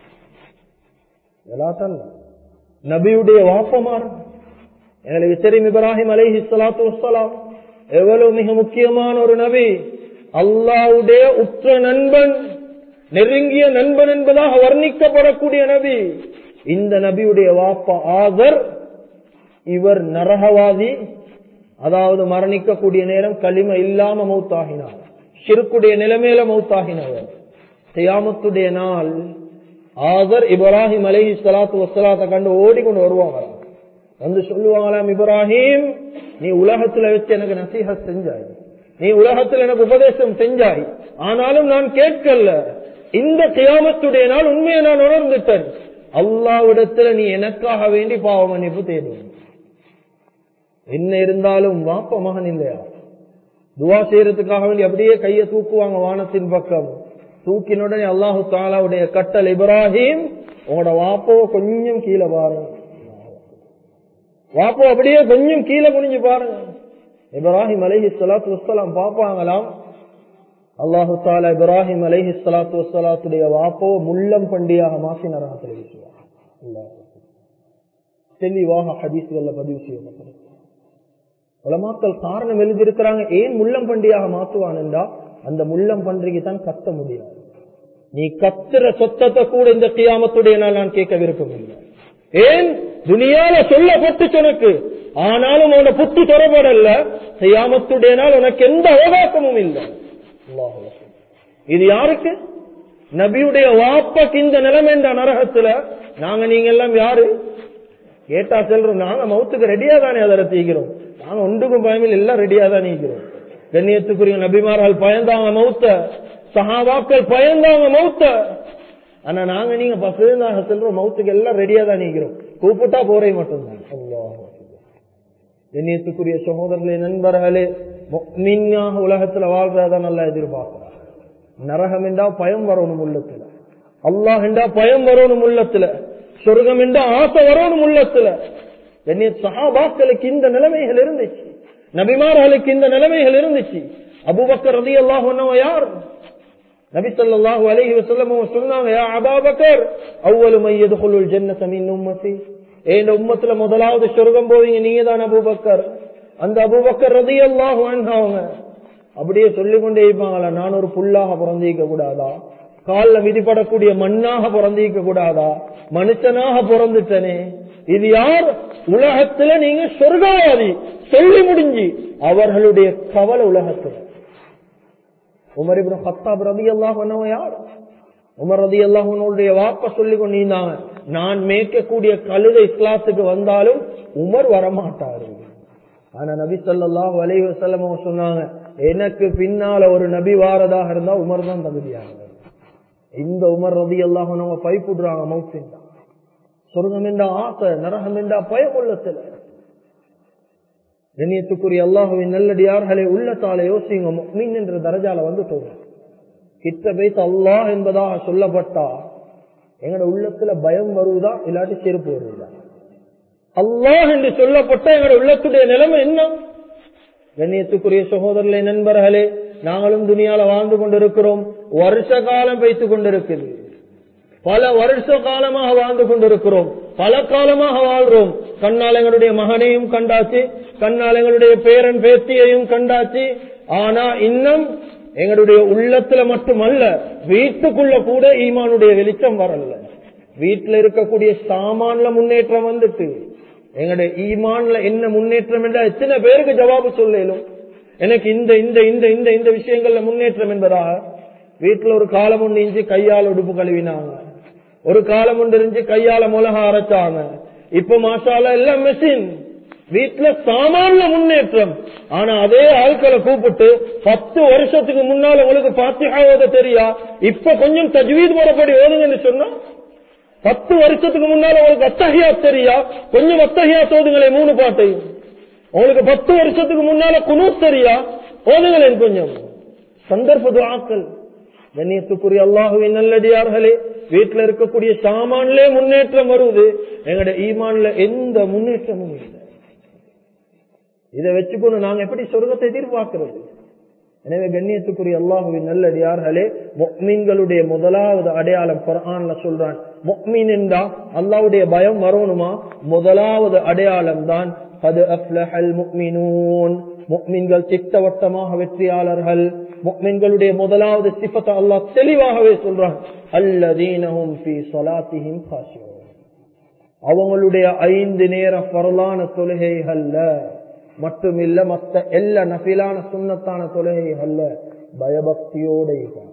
நபியுடைய வாப்பமார் எங்களுக்கு தெரியும், இப்ராஹிம் அலைஹிஸ்ஸலாத்து வஸ்ஸலாம் எவ்வளவு மிக முக்கியமான ஒரு நபி, அல்லாஹ்வுடைய உற்ற நண்பன், நெருங்கிய நண்பன் என்பதாக வர்ணிக்கப்படக்கூடிய நபி. இந்த நபியுடைய வாப்பா ஆதர், இவர் நரகவாதி, அதாவது மரணிக்கக்கூடிய நேரம் களிம இல்லாம மௌத்தாகினார், ஷிர்க்குடைய நிலைமையில மௌத்தாகினவர். கியாமத்துடைய நாள் ஆதர் இப்ராஹிம் அலைஹிஸ்ஸலாத்து வஸ்ஸலாத்தை கண்டு ஓடிக்கொண்டு வருவாங்க, வந்து சொல்லுவாங்களாம், இப்ராஹிம் நீ உலகத்துல வச்சு எனக்கு நசீஹத் செஞ்சாய், நீ உலகத்தில் எனக்கு உபதேசம் செஞ்சாய், ஆனாலும் நான் கேட்கல. இந்த கியாமத்துடைய நாள் உண்மையை நான் உணர்ந்துட்டேன், அல்லாஹ்விடத்துல நீ எனக்காக வேண்டி பாவ மன்னிப்பு தேடும். என்ன இருந்தாலும் வாப்ப மகன் இல்லையா, துவா செய்யறதுக்காக வேண்டி அப்படியே கையை தூக்குவாங்க வானத்தின் பக்கம். தூக்கினுடனே அல்லாஹு தஆலாவுடைய கட்டளை, இப்ராஹிம் உங்களோட வாப்போ கொஞ்சம் கீழே பாருங்க, வாப்போ அப்படியே கொஞ்சம் கீழே குனிஞ்சு பாருங்க. இப்ராஹிம் அலைஹிஸ்ஸலாத்து வஸ்ஸலாம் பாப்பாங்களாம், அல்லாஹு தஆலா இப்ராஹிம் அலைஹிஸ்ஸலாத்து வஸ்ஸலாத்துடைய வாப்போ முள்ளம் பண்டியாக மாசி நரகத்தில் வீசுவாங்க. அல்லாஹ் தெளிவாக ஹதீஸ்கள்ல பதிவு செய்யப்பட்டது. உலமாக்கள் காரணம் எழுதியிருக்கிறாங்க, ஏன் முள்ளம் பண்டியாக மாற்றுவான் என்றா, அந்த முள்ளம் பன்றிக்கு தான் கத்த முடியாது. நீ கத்துற சொத்தத்தை கூட இந்த கியாமத்துடைய நாள் நான் கேட்க விருப்பமில்லை. ஏன்? துனியால சொல்லப்பட்டு சொனக்கு, ஆனாலும் உன்னோட புத்தி தொடரப்படல. கியாமத்துடைய நாள் உனக்கு எந்த அவகாசமும் இல்லை. இது யாருக்கு? நபியுடைய வாப்பக்கு இந்த நிலைமை என்ற நரகத்துல நாங்க நீங்க எல்லாம் யாரு கேட்டா சொல்றோம், நாங்க மௌத்துக்கு ரெடியா தானே அதை தீக்கிறோம், நாங்க ஒன்றுக்கும் பயமில்லை, எல்லாம் ரெடியா தான் நீக்கிறோம். கண்ணியத்துக்குரிய நபிமார்கள் பயந்தாங்க மௌத்த, சஹாபாக்கள் பயந்தாங்க மௌத்த, ஆனா நாங்க நீங்க பசுதாக சொல்றோம் மௌத்துக்கு எல்லாம் ரெடியா தான் நீக்கிறோம், கூப்பிட்டா போறே மட்டும்தான். கண்ணியத்துக்குரிய சகோதரர்களே, நண்பர்களே, முஃமினாக உலகத்துல வாழ்றத நல்லா எதிர்பார்க்கிறார். நரகம் என்றா பயம் வரணும் உள்ளத்துல, அல்லாஹ் என்றா பயம் வரணும் உள்ளத்துல, சொர்க்கம் என்றா ஆசை வரணும் உள்ளத்துல. சஹாபாக்களுக்கு இந்த நிலைமைகள் இருந்துச்சு, நபிமார்களுக்கு இந்த நிலைமைகள் இருந்துச்சு. அபூபக்கர் ரலியல்லாஹு அன்ஹு யார்? நபி ஸல்லல்லாஹு அலைஹி வஸல்லம் சொன்னாங்க, யா அபூபக்கர் அவ்வலு மன் யதுகுலுல் ஜன்னத மின் உம்மத்தி, இந்த உம்மத்துல முதலாவது சொர்க்கம் போவீங்க நீங்க தான் அபூபக்கர். அந்த அபூபக்கர் ரலியல்லாஹு அன்ஹு அவங்க அப்படியே சொல்லிக்கொண்டே இருப்பாங்களா, நான் ஒரு புல்லாக பிறந்திருக்க கூடாதா, காலில் மிதிப்படக்கூடிய மண்ணாக பிறந்திருக்க கூடாதா, மனுஷனாக பிறந்துட்டனே, இது யார்? உலகத்துல நீங்க சொர்க்கவாதி சொல்லி முடிஞ்சு அவர்களுடைய கவலை உலகத்துல. உமர் இப்னு கத்தாப் ரலியல்லாஹு அன்ஹு யார்? உமர் ரலியல்லாஹு அன்ஹுடைய வாப்பா சொல்லி கொண்டிருந்தாங்க, நான் மேய்க்கக்கூடிய கழுதை இஸ்லாத்துக்கு வந்தாலும் உமர் வரமாட்டாரு. ஆனா நபி ஸல்லல்லாஹு அலைஹி வஸல்லம் சொன்னாங்க, எனக்கு பின்னால ஒரு நபி வாரதாக இருந்தா உமர் தான் தகுதியானவர். இந்த உமர் ரலியல்லாஹு அன்ஹு பைப்புடுறாங்க, மௌத்தின் சொர்க்கம் என்ற ஆசை, நரகம் என்ற பயம் உள்ளத்துல. கண்ணியத்துக்குரிய அல்லாஹ்வின் நல்லடியார்களே, உள்ளத்தால யோசிங்க, முஃமின் என்ற தரஜால வந்து தோணும் கிட்ட வைத்து அல்லாஹ் என்பதாக சொல்லப்பட்டா எங்கட உள்ளத்துல பயம் வருவதா இல்லாட்டி செருப்பு வருவதா? அல்லாஹ் என்று சொல்லப்பட்ட எங்கட உள்ளத்துடைய நிலைமை என்ன? கண்ணியத்துக்குரிய சகோதரர்களே, நண்பர்களே, நாங்களும் துனியால வாழ்ந்து கொண்டிருக்கிறோம். வருஷ காலம் வைத்துக் கொண்டிருக்குது, பல வருஷ காலமாக வாழ்ந்து கொண்டிருக்கிறோம், பல காலமாக வாழ்றோம். கண்ணால் எங்களுடைய மகனையும் கண்டாச்சு, கண்ணால் எங்களுடைய பேரன் பேத்தியையும் கண்டாச்சு. ஆனா இன்னும் எங்களுடைய உள்ளத்துல மட்டுமல்ல, வீட்டுக்குள்ள கூட ஈமானுடைய வெளிச்சம் வரல. வீட்டுல இருக்கக்கூடிய சாமான்ல முன்னேற்றம் வந்துட்டு எங்களுடைய ஈமான்ல என்ன முன்னேற்றம் என்றா எத்தனை பேருக்கு ஜவாபு சொல்லலும்? எனக்கு இந்த இந்த இந்த இந்த இந்த விஷயங்கள்ல முன்னேற்றம் என்பதாக. வீட்டுல ஒரு காலம் ஒன்று இஞ்சி கையால் உடுப்பு கழுவினாங்க, ஒரு காலம் ஒன்று இருந்து கையால மிளகா அரைச்சாங்க, இப்ப மாஷாஅல்லா எல்லாம் மெஷின். வீட்டுல சாமான்ல முன்னேற்றம். ஆனா அதே ஆட்களை கூப்பிட்டு 10 வருஷத்துக்கு முன்னால உங்களுக்கு ஃபாத்திஹா ஓத தெரியா, இப்ப கொஞ்சம் தஜ்வீத் முறைப்படி ஓதுங்கன்னு சொன்னா, 10 வருஷத்துக்கு முன்னால உங்களுக்கு அத்தஹியாத் தெரியா, கொஞ்சம் அத்தஹியாத் ஓதுங்களே 3 பாட்டையும். உங்களுக்கு 10 வருஷத்துக்கு முன்னால குனூத் தெரியா, ஓதுங்களேன் கொஞ்சம். சந்தர்ப்ப துஆக்கள். கண்ணியத்துக்குரிய அல்லாஹ்வின் நல்லடியார்களே, வீட்டுல இருக்கக்கூடிய சாமான்லே முன்னேற்றம் வருவது, எங்கட ஈமான்ல எந்த முன்னேற்றமும் இல்லை. இதை வச்சுக்கொண்டு நாங்க எப்படி சொர்க்கத்தை எதிர்பார்க்கிறது? எனவே கண்ணியத்துக்குரிய அல்லாஹ்வின் நல்லடியார்களே, முஃமின்களுடைய முதலாவது அடையாளம் குர்ஆன்ல சொல்றான். முஃமின் என்றா அல்லாஹ்வுடைய பயம் வரணுமா? முதலாவது அடையாளம் தான் கத் அஃப்லஹல் முஃமினூன், முஃமின்கள் திட்டவட்டமாக வெற்றியாளர்கள். முஃமின்களுடைய முதலாவது சிஃபத்தை அல்லாஹ் தெளிவாகவே சொல்றான், அல்லதீனஹும் ஃபீ ஸலாத்திஹிம் காஷிஊன், அவங்களுடைய 5 நேர ஃபர்லான தொழுகைகள்ல மட்டுமில்ல, மற்ற எல்லா நஃபிலான சுன்னத்தான தொழுகைகள்ல பயபக்தியோட இருக்கும்.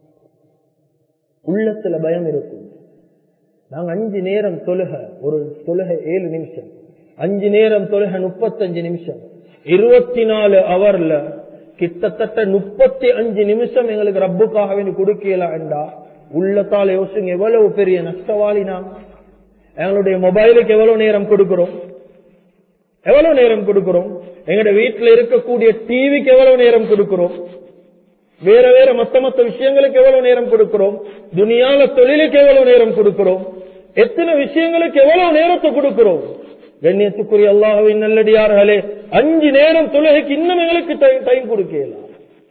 உள்ளத்துல பயம் இருக்கும். நாங்க 5 நேரம் தொழுக, ஒரு தொழுகை 7 நிமிஷம், 5 நேரம் தொழுக 35 நிமிஷம், 24 ஹவர்ல கிட்டத்தட்ட 35 நிமிஷம் எங்களுக்கு ரப்புக்காக வேண்டி கொடுக்கலாம் என்றா உள்ளத்தால யோசிங்க, எவ்வளவு பெரிய நஷ்டவாளி நாம். எங்களுடைய மொபைலுக்கு எவ்வளவு நேரம் கொடுக்கிறோம், எவ்வளவு நேரம் கொடுக்கிறோம்? எங்களுடைய வீட்டுல இருக்கக்கூடிய டிவிக்கு எவ்வளவு நேரம் கொடுக்கிறோம்? வேற வேற மத்த விஷயங்களுக்கு எவ்வளவு நேரம் கொடுக்கிறோம்? துனியால தொழிலுக்கு எவ்வளவு நேரம் கொடுக்கிறோம்? எத்தனை விஷயங்களுக்கு எவ்வளவு நேரத்தை கொடுக்கிறோம்? கண்ணியத்துக்குரிய அல்லாஹ்வின் நல்லடியார்களே, 5 நேரம் தொழுகைக்கு இன்னும் எங்களுக்கு டைம் கொடுக்கலாம்.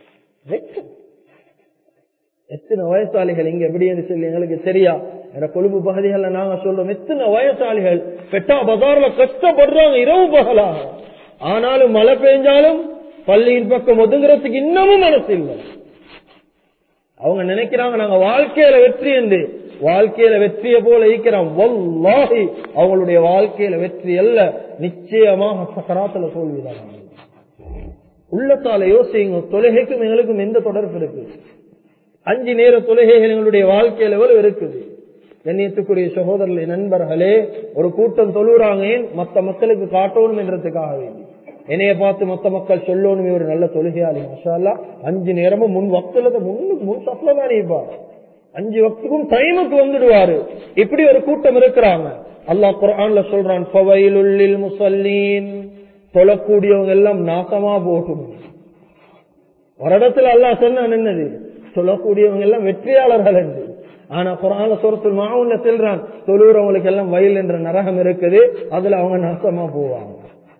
எத்தனை வயசாளிகள் இங்க எப்படி என்று சொல்லி எங்களுக்கு தெரியா. கொழும்பு பகுதிகள்ல நாங்க சொல்றோம், எத்தனை வயசாளிகள் பெட்டா பஜார்ல கஷ்டப்படுறாங்க இரவு பகலாக. ஆனாலும் மழை பெய்ஞ்சாலும் பள்ளியின் பக்கம் ஒதுங்குறதுக்கு இன்னமும் மனசு இல்லை. அவங்க நினைக்கிறாங்க நாங்க வாழ்க்கையில வெற்றி என்று. வாழ்க்கையில வெற்றியை போல இருக்கிறோம். வல்லாஹி அவங்களுடைய வாழ்க்கையில வெற்றி அல்ல, நிச்சயமாக சக்கராத்துல தோல்விதான். உள்ளத்தால யோசிங்க, தொழுகைக்கும் எங்களுக்கும் எந்த தொடர்பு இருக்கு? 5 நேர தொழுகைகள் எங்களுடைய வாழ்க்கையில எவ்வளவு இருக்குது? கண்ணியத்துக்குரிய சகோதரர்களே, நண்பர்களே, ஒரு கூட்டம் தொழுறாங்க, மற்ற மக்களுக்கு காட்டணும் என்றதுக்காக வேண்டி. என்னைய பார்த்து மற்ற மக்கள் சொல்லணும் ஒரு நல்ல தொழுகையாளி, மாஷா அல்லாஹ் 5 நேரமும் முன் வக்துல முன் சப்லதான் இருப்பார், 5 வக்துக்கும் டைமுக்கு வந்துடுவாரு. இப்படி ஒரு கூட்டம் இருக்கிறாங்க. அல்லாஹ் குர்ஆன்ல சொல்றான், ஃபவைலுல் லில் முஸல்லீன், தொழக்கூடியவங்க எல்லாம் நாசமா போகும். ஒரு இடத்துல அல்லாஹ் சொன்னான் என்னது, தொழக்கூடியவங்க எல்லாம் வெற்றியாளர்கள் என்று. ஆனா குர்ஆன்ல சூரத்துல் மாஊன்ல சொல்றான், தொழுறவங்களுக்கு எல்லாம் வயல் என்ற நரகம் இருக்குது, அதுல அவங்க நாசமா போவாங்க.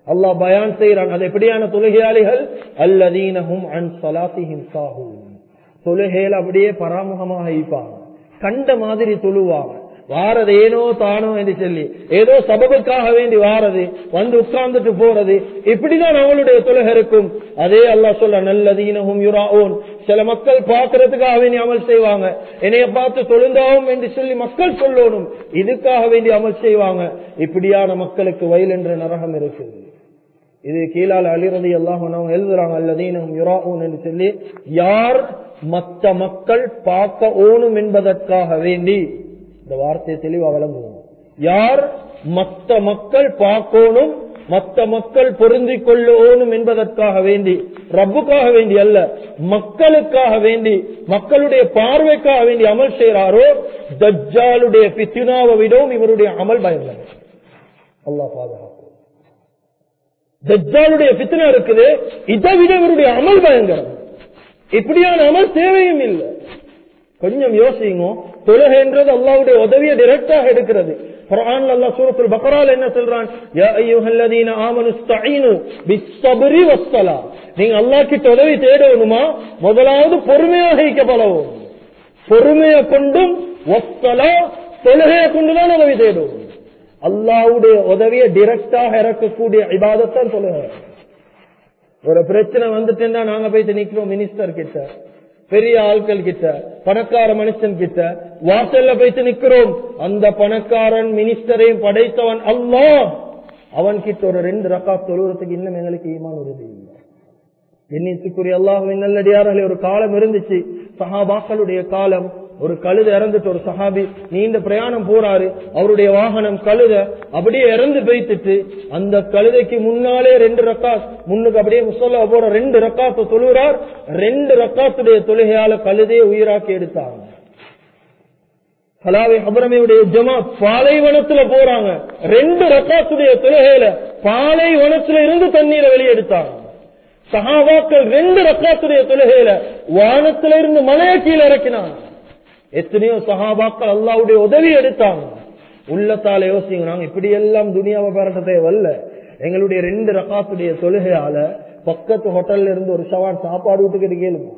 அல்லாஹ் பயான் செய்யறான். அது எப்படியான தொழுகையாளிகள்? அல்லதீனஹும் அன் ஸலாத்திஹிம் சாஹூன். தொழுகையில அப்படியே பராமுகமாக இருப்பாங்க, கண்ட மாதிரி தொழுவாங்க. வாரது ஏனோ தானோ என்று சொல்லி ஏதோ சபபுக்காக வேண்டி வாரது, வந்து உட்கார்ந்துட்டு போறது, இப்படிதான் அவங்களுடைய தொழுகை இருக்கும். அதே அல்லாஹ் சொல்ல நல்லதீனஹும் யுராஊன். சில மக்கள் பார்க்கறதுக்காக வேண்டி அமல் செய்வாங்க, என்னைய பார்த்து தொழுந்தாவும் என்று சொல்லி மக்கள் சொல்லணும், இதுக்காக வேண்டி அமல் செய்வாங்க. இப்படியான மக்களுக்கு வயல் என்ற நரகம் இருக்குது. இது கீழால் அலி ரலியல்லாஹு அன்ஹு எழுதுறாங்க, அல்லதீனஹும் யுராஊன் என்று சொல்லி. யார் மற்ற மக்கள் பார்க்க ஓணும் என்பதற்காக வேண்டி, இந்த வார்த்தையை தெளிவா வழங்குவோம், யார் மற்ற மக்கள் பார்க்கணும், மற்ற மக்கள் பொருந்திக் கொள்ளணும் என்பதற்காக வேண்டி, ரப்புக்காக வேண்டி அல்ல, மக்களுக்காக வேண்டி, மக்களுடைய பார்வைக்காக வேண்டி அமல் செய்கிறாரோ, தஜ்ஜாலுடைய ஃபித்னாவை விடவும் இவருடைய அமல் பயங்கரம். அல்லாஹ் பாதுகாப்பு. தஜ்ஜாலுடைய ஃபித்னா இருக்குது, இதை விட இவருடைய அமல் பயங்கரம். இப்படியான அமல் தேவையும் இல்லை. கொஞ்சம் யோசிங்க. தொழுகைன்றது அல்லாஹ்வுடைய உதவியை டைரக்டாக எடுக்கிறது. குர்ஆன்ல அல்லாஹ் சூரத்துல் பக்ரால என்ன சொல்றான்? யா அய்யுஹல்லதீன ஆமனு இஸ்தஈனு பிஸ்ஸப்ரி வஸ்ஸலா. நீங்க அல்லாஹ் கிட்ட உதவி தேடணுமா, முதலாவது பொறுமையாக இருக்க பழகும். பொறுமையை கொண்டும் வஸ்ஸலா, தொழுகையை கொண்டுதான் உதவி தேடும். அல்லாஹ்வுடைய உதவியை டைரக்டாக இறக்கக்கூடிய இபாதத் தான் தொழுகை. ஒரு பிரச்சனை வந்துட்டேன்னா நாங்க போயிட்டு நிக்கிறோம் மினிஸ்டர் கிட்ட, பெரிய ஆட்கள் கிட்ட, பணக்கார மனுஷன் கிட்ட, வாசல்ல போயிட்டு நிக்கிறோம். அந்த பணக்காரன் மினிஸ்டரையும் படைத்தவன் அல்லாஹ், அவன் கிட்ட ஒரு 2 ரக்காத் தொழுகிறதுக்கு இன்னும் எங்களுக்கு ஈமான் உறுதி இல்லை. எண்ணித்துக்குரிய அல்லாஹ்வின் நல்லடியார்களே, ஒரு காலம் இருந்துச்சு, சஹாபாக்களுடைய காலம். ஒரு கழுதை இறந்துட்டு ஒரு சஹாபி நீண்ட பிரயாணம் போறாரு, அவருடைய வாகனம் கழுத அப்படியே இறந்து போய்த்துட்டு, அந்த கழுதைக்கு முன்னாலே 2 ரக்காத் முன்னுக்கு அப்படியே முஸல்லா போற 2 ரக்காத்து தொழுகிறார். 2 ரக்காத்துடைய தொழுகையால கழுதையை உயிராக்கி எடுத்தாங்க. ஹலாவே ஹபரமையுடைய ஜமாத் பாலைவனத்துல போறாங்க, 2 ரக்காத்துடைய தொழுகையில பாலைவனத்துல இருந்து தண்ணீரை வெளியெடுத்தாங்க. சஹாபாக்கள் 2 ரக்காத்துடைய தொழுகையில வானத்தில இருந்து மலையை கீழே இறக்கினாங்க. எத்தனையோ சஹாபாக்கள் அல்லாஹ்வுடைய உதவி எடுத்தாங்க. உள்ளத்தால யோசிங்க, நாங்க இப்படி எல்லாம் துனியாவை பரட்டதே வரல. எங்களுடைய 2 ரக்காத்துடைய தொழுகையால பக்கத்து ஹோட்டல்ல இருந்து ஒரு சவான் சாப்பாடு விட்டுக்கிட்டு கேளுங்க.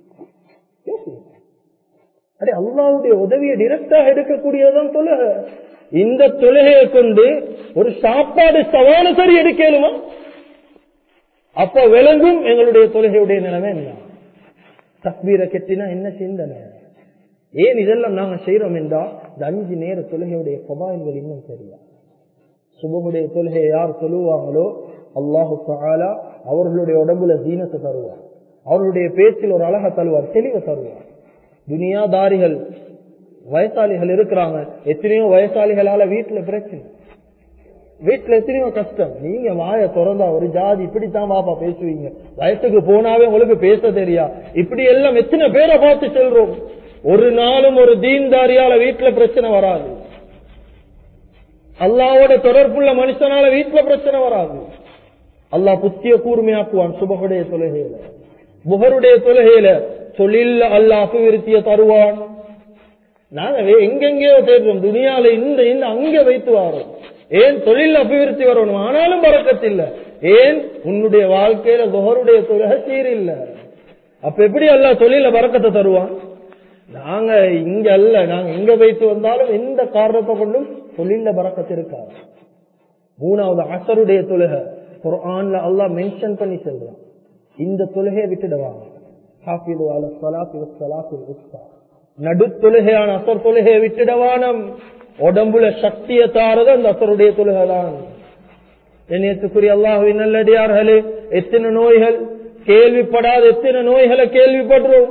அடே, அல்லாஹ்வுடைய உதவியை டைரக்டாக எடுக்கக்கூடியதான் தொழுகை. இந்த தொழுகையை கொண்டு ஒரு சாப்பாடு சவான சரி எடுக்கலுமா? அப்ப விளங்கும் எங்களுடைய தொழுகையுடைய நிலைமை என்ன. தக்பீரை கெட்டினா என்ன சிந்தனை? ஏன் இதெல்லாம் நாங்க செய்யறோம் என்றா, இந்த 5 நேர தொழுகையுடைய ஃபதாயில்கள் இன்னும் சரியா. சுபஹுடைய தொழுகையை யார் சொல்லுவாங்களோ அல்லாஹு தஆலா அவர்களுடைய உடம்புல ஜீனத்தை தருவார், அவர்களுடைய பேச்சில் ஒரு அழகை தருவார், தெளிவை தருவார். துனியாதாரிகள் வயசாளிகள் இருக்கிறாங்க, எத்தனையோ வயசாளிகளால வீட்டுல பிரச்சனை, வீட்டுல எத்தனையோ கஷ்டம். நீங்க வாய திறந்தா ஒரு ஜாதி இப்படித்தான் பாப்பா பேசுவீங்க, வயசுக்கு போனாவே உங்களுக்கு பேச தெரியா, இப்படி எல்லாம் எத்தனை பேரை பார்த்து சொல்றோம். ஒரு நாளும் ஒரு தீன்தாரியால வீட்டுல பிரச்சனை வராது, அல்லாஹ்வோட தொடர்புள்ள மனுஷனால வீட்டுல பிரச்சனை வராது. அல்லாஹ் புத்திய கூர்மையாக்குவான். சுபஹுடைய தொழுகையில, புஹருடைய தொழுகையில தொழில் அல்லாஹ் அபிவிருத்திய தருவான். நாங்க எங்கெங்கயோ தேடுறோம், துனியால இந்த அங்க வைத்து வரோம். ஏன் தொழில் அபிவிருத்தி வரணும், ஆனாலும் பரக்கத்தில்ல. ஏன் உன்னுடைய வாழ்க்கையில புஹருடைய தொழுகை சீரில்ல. அப்ப எப்படி அல்லாஹ் தொழில பரக்கத்தை தருவான்? நாங்க இங்க அல்ல, நாங்க எங்க வைத்து வந்தாலும் எந்த காரணத்தை கொண்டும் தொழில பரக்கத்து இருக்காது. 3வது அஸருடைய தொழுகை குர்ஆன்ல அல்லாஹ் மென்ஷன் பண்ணி சொல்றான். இந்த தொழுகையை விட்டுடுவாங்க. ஹாஃபிது அலா ஸலாத்தி வஸ்ஸலாத்தில் உஸ்தா, நடு தொழுகையான அஸர் தொழுகையை விட்டுடுவானம். உடம்புல சக்தியை தாரது அந்த அஸருடைய தொழுகைதான். என்னத்துக்குரிய அல்லாஹ்வின் நல்லடியார்களே, எத்தனை நோய்கள் கேள்விப்படாத எத்தனை நோய்களை கேள்விப்படுறோம்.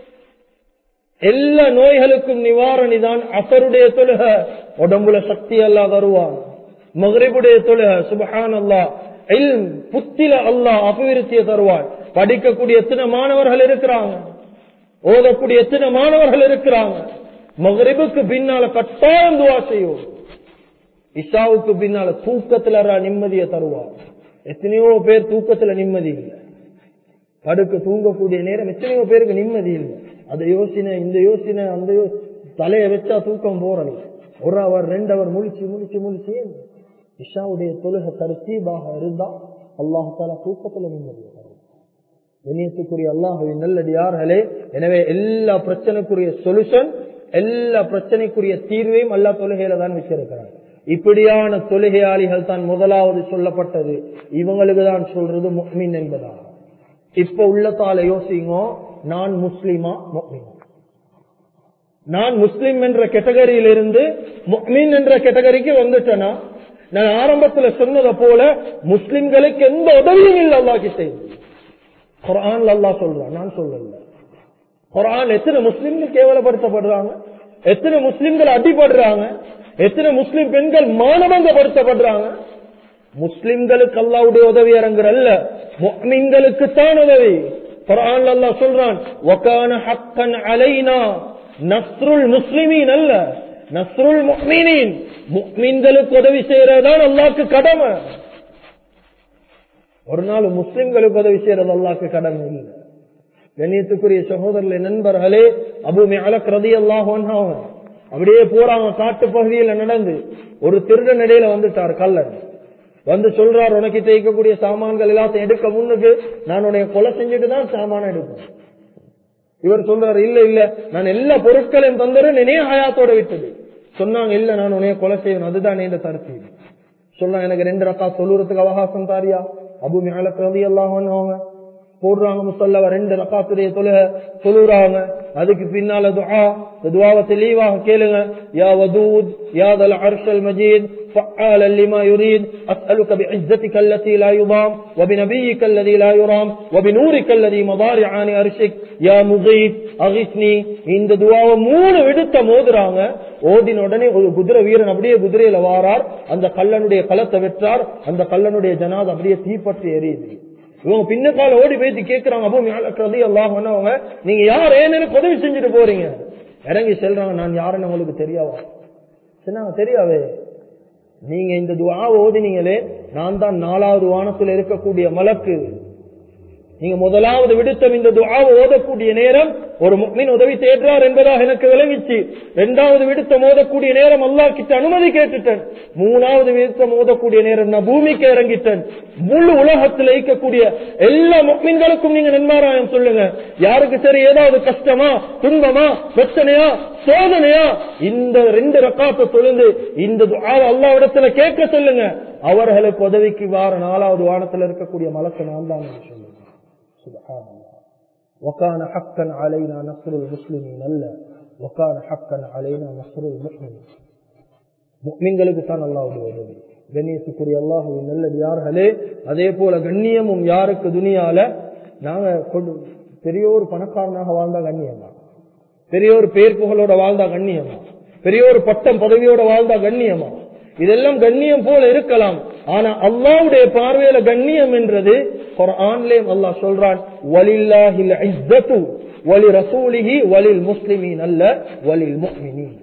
எல்லா நோய்களுக்கும் நிவாரணி தான் அஸருடைய தொழுகை. உடம்புல சக்தி அல்லாஹ் தருவான். மக்ரிபுடைய தொழுகை சுப்ஹானல்லாஹ், இல்ம் புத்தில அல்லாஹ் அபிவிருத்தியை தருவான். படிக்கக்கூடிய எத்தனை மாணவர்கள் இருக்கிறாங்க, ஓதக்கூடிய எத்தனை மாணவர்கள் இருக்கிறாங்க. மக்ரிபுக்கு பின்னால கட்டாயம் துஆ செய்யும். இஷாவுக்கு பின்னால தூக்கத்துல நிம்மதியை தருவார். எத்தனையோ பேர் தூக்கத்துல நிம்மதி இல்லை, படுக்க தூங்கக்கூடிய நேரம் எத்தனையோ பேருக்கு நிம்மதி இல்லை. அந்த யோசனை இந்த யோசனை அந்த தலையை வச்சா தூக்கம் போறது. 1 hour 2 hour முழிச்சு முழிச்சு முழிச்சு இஷாவுடைய தொழுகை தர்த்தீபாக இருந்தா அல்லாஹ் தஆலா தூக்கத்துல நிம்மதி தருவான். கண்ணியத்துக்குரிய அல்லாஹ்வின் நல்லடியார்களே, எனவே எல்லா பிரச்சனைக்குரிய சொல்யூஷன், எல்லா பிரச்சனைக்குரிய தீர்வையும் அல்லாஹ் தொழுகையில தான் வச்சிருக்கிறார். இப்படியான தொழுகையாளிகள் தான் முதலாவது சொல்லப்பட்டது. இவங்களுக்கு தான் சொல்றது முஃமின் என்பதா. இப்ப உள்ளத்தால யோசிங்க, நான் முஸ்லிமா முஃமினா? நான் முஸ்லிம் என்ற கேட்டகரியிலிருந்து முஃமின் என்ற கேட்டகரிக்கு வந்துட்டேனா? நான் ஆரம்பத்துல சொன்னதை போல முஸ்லிம்களுக்கு எந்த உதவியும் இல்லை அல்லாஹ் கிட்ட. குர்ஆன்ல அல்லாஹ் சொல்றான், நான் சொல்லல. குர்ஆன் எத்தனை முஸ்லிம்கள் கேவலப்படுத்தப்படுறாங்க, எத்தனை முஸ்லிம்கள் அடிபடுறாங்க, எத்தனை முஸ்லிம் பெண்கள் மானபங்கப்படுத்தப்படுறாங்க. முஸ்லிம்களுக்கு அல்லாஹ்வுடைய உதவி இறங்குறல்ல, முஃமின்களுக்கு தான் உதவி. குர்ஆன்ல அல்லாஹ் சொல்றான், வகான ஹக்கன் அலைனா நஸ்ருல் முஸ்லிமீன், அல்ல நஸ்ருல் முஃமினீன். முஃமின்களுக்கு உதவி செய்யறதுதான் அல்லாஹ்க்கு கடமை. ஒரு நாள் முஸ்லிம்களுக்கு உதவி செய்யறது அல்லாஹ்க்கு கடமை இல்லை. கண்ணியத்துக்குரிய சகோதரர்களே, நண்பர்களே, அபூ மிஅலக் ரலியல்லாஹு அன்ஹு அப்படியே போறாங்க. காட்டு பகுதியில நடந்து ஒரு திருடன் இடையில வந்துட்டார். கள்ளன் வந்து சொல்றார், உனக்கு தேய்க்கக்கூடிய சாமான்கள் எல்லாத்தையும் எடுக்க முன்னுக்கு நான் உன்னை கொலை செஞ்சுட்டு தான் சாமான எடுப்பேன். இவர் சொல்றாரு, இல்ல இல்ல, நான் எல்லா பொருட்களையும் தந்துறேன், என்னைய ஹயாத்தோட விட்டது. சொன்னாங்க, இல்ல நான் உன்னைய கொலை செய்வேன், அதுதான் என் தருத்தி. சொன்னா, எனக்கு 2 ரக்காத் தொழுறதுக்கு அவகாசம் தாரியா? அபூ மிஅலக் ரலியல்லாஹு அன்ஹு போடுறாங்க முஸல்லா, 2 ரக்காத்துடைய தொழுகை தொழுறாங்க. அதுக்கு பின்னால துஆவை தெளிவாக கேளுங்க. யா வதூத் யா தல் அர்ஷல் மஜீத் فعالا لما يريد أسألك بعزتك التي لا يضام وبنبيك الذي لا يرام وبنورك الذي مضارعان أرشك يا مغيث أغثني. இந்த துஆவை 3 விடுத்த மோதுறாங்க. ஓதின உடனே ஒரு குதிரை வீரன் அப்படியே குதிரையில வாரார். அந்த கல்லனுடைய களத்தை வெற்றார். அந்த கல்லனுடைய ஜனாதா அப்படியே தீப்பற்றி எரியுது. இவங்க பின்னக்கால ஓடி போயிட்டு கேட்கிறாங்க, அபூ மிஅலக் ரலியல்லாஹு அன்ஹு, நீங்க யார், ஏன்னு உதவி செஞ்சுட்டு போறீங்க? இறங்கி செல்றாங்க, நான் யாருன்னு உங்களுக்கு தெரியாவா? சொன்னாங்க, தெரியாவே. நீங்க இந்த துஆவை ஓதினீங்களே, நான் தான் 4வது வானத்தில் இருக்கக்கூடிய மலக்கு. நீங்க முதலாவது விடுத்த இந்த துஆவை ஓதக்கூடிய நேரம் ஒரு முஃமின் உதவி தேடுறார் என்பதாக எனக்கு விளங்கிச்சு. 2வது விடுத்த ஓதக்கூடிய நேரம் அல்லாஹ் கிட்ட அனுமதி கேட்டுட்டேன். 3வது விடுத்த ஓதக்கூடிய நேரம் நான் பூமிக்கு இறங்கிட்டேன். முழு உலகத்தில் இருக்கக்கூடிய எல்லா முஃமின்களுக்கும் நீங்க நன்மாராயம் சொல்லுங்க. யாருக்கு சரி ஏதாவது கஷ்டமா, துன்பமா, பிரச்சனையா, சோதனையா, இந்த 2 ரக்காத்தை தொழுந்து இந்த துஆவை அல்லாஹ்விடத்துல கேட்க சொல்லுங்க. அவர்களுக்கு உதவிக்கு வார 4வது வானத்தில் இருக்கக்கூடிய மலக்கு நான் தான் சொல்லுங்க. சுப்ஹானல்லாஹ். வகான ஹக்கன் அலைனா நஸ்ருல் முஸ்லிமீன், அல்ல வகான ஹக்கன் அலைனா நஸ்ருல் முஃமினீன். முஃமின்களுக்கு தான் அல்லாஹ்வுடைய உதவி. கண்ணியத்துக்குரிய அல்லாஹ்வின் நல்லடியார்களே, அதே போல கண்ணியமும் யாருக்கு துனியால நாங்க பெரியோர் பணக்காரனாக வாழ்ந்தா கண்ணியமா, பெரியோர் பேர் புகழோட வாழ்ந்தா கண்ணியமா, பெரியோர் பட்டம் பதவியோட வாழ்ந்தா கண்ணியமா? இதெல்லாம் கண்ணியம் போல இருக்கலாம். ஆனா அல்லாஹ்வுடைய பார்வையில கண்ணியம் என்றது குர்ஆன்லயே அல்லாஹ் சொல்றான், வலில்லாஹில் இஸ்ஸத்து வலிரசூலிஹி வலில் முஸ்லிமீன், அல்ல வலில் முஃமினீன்.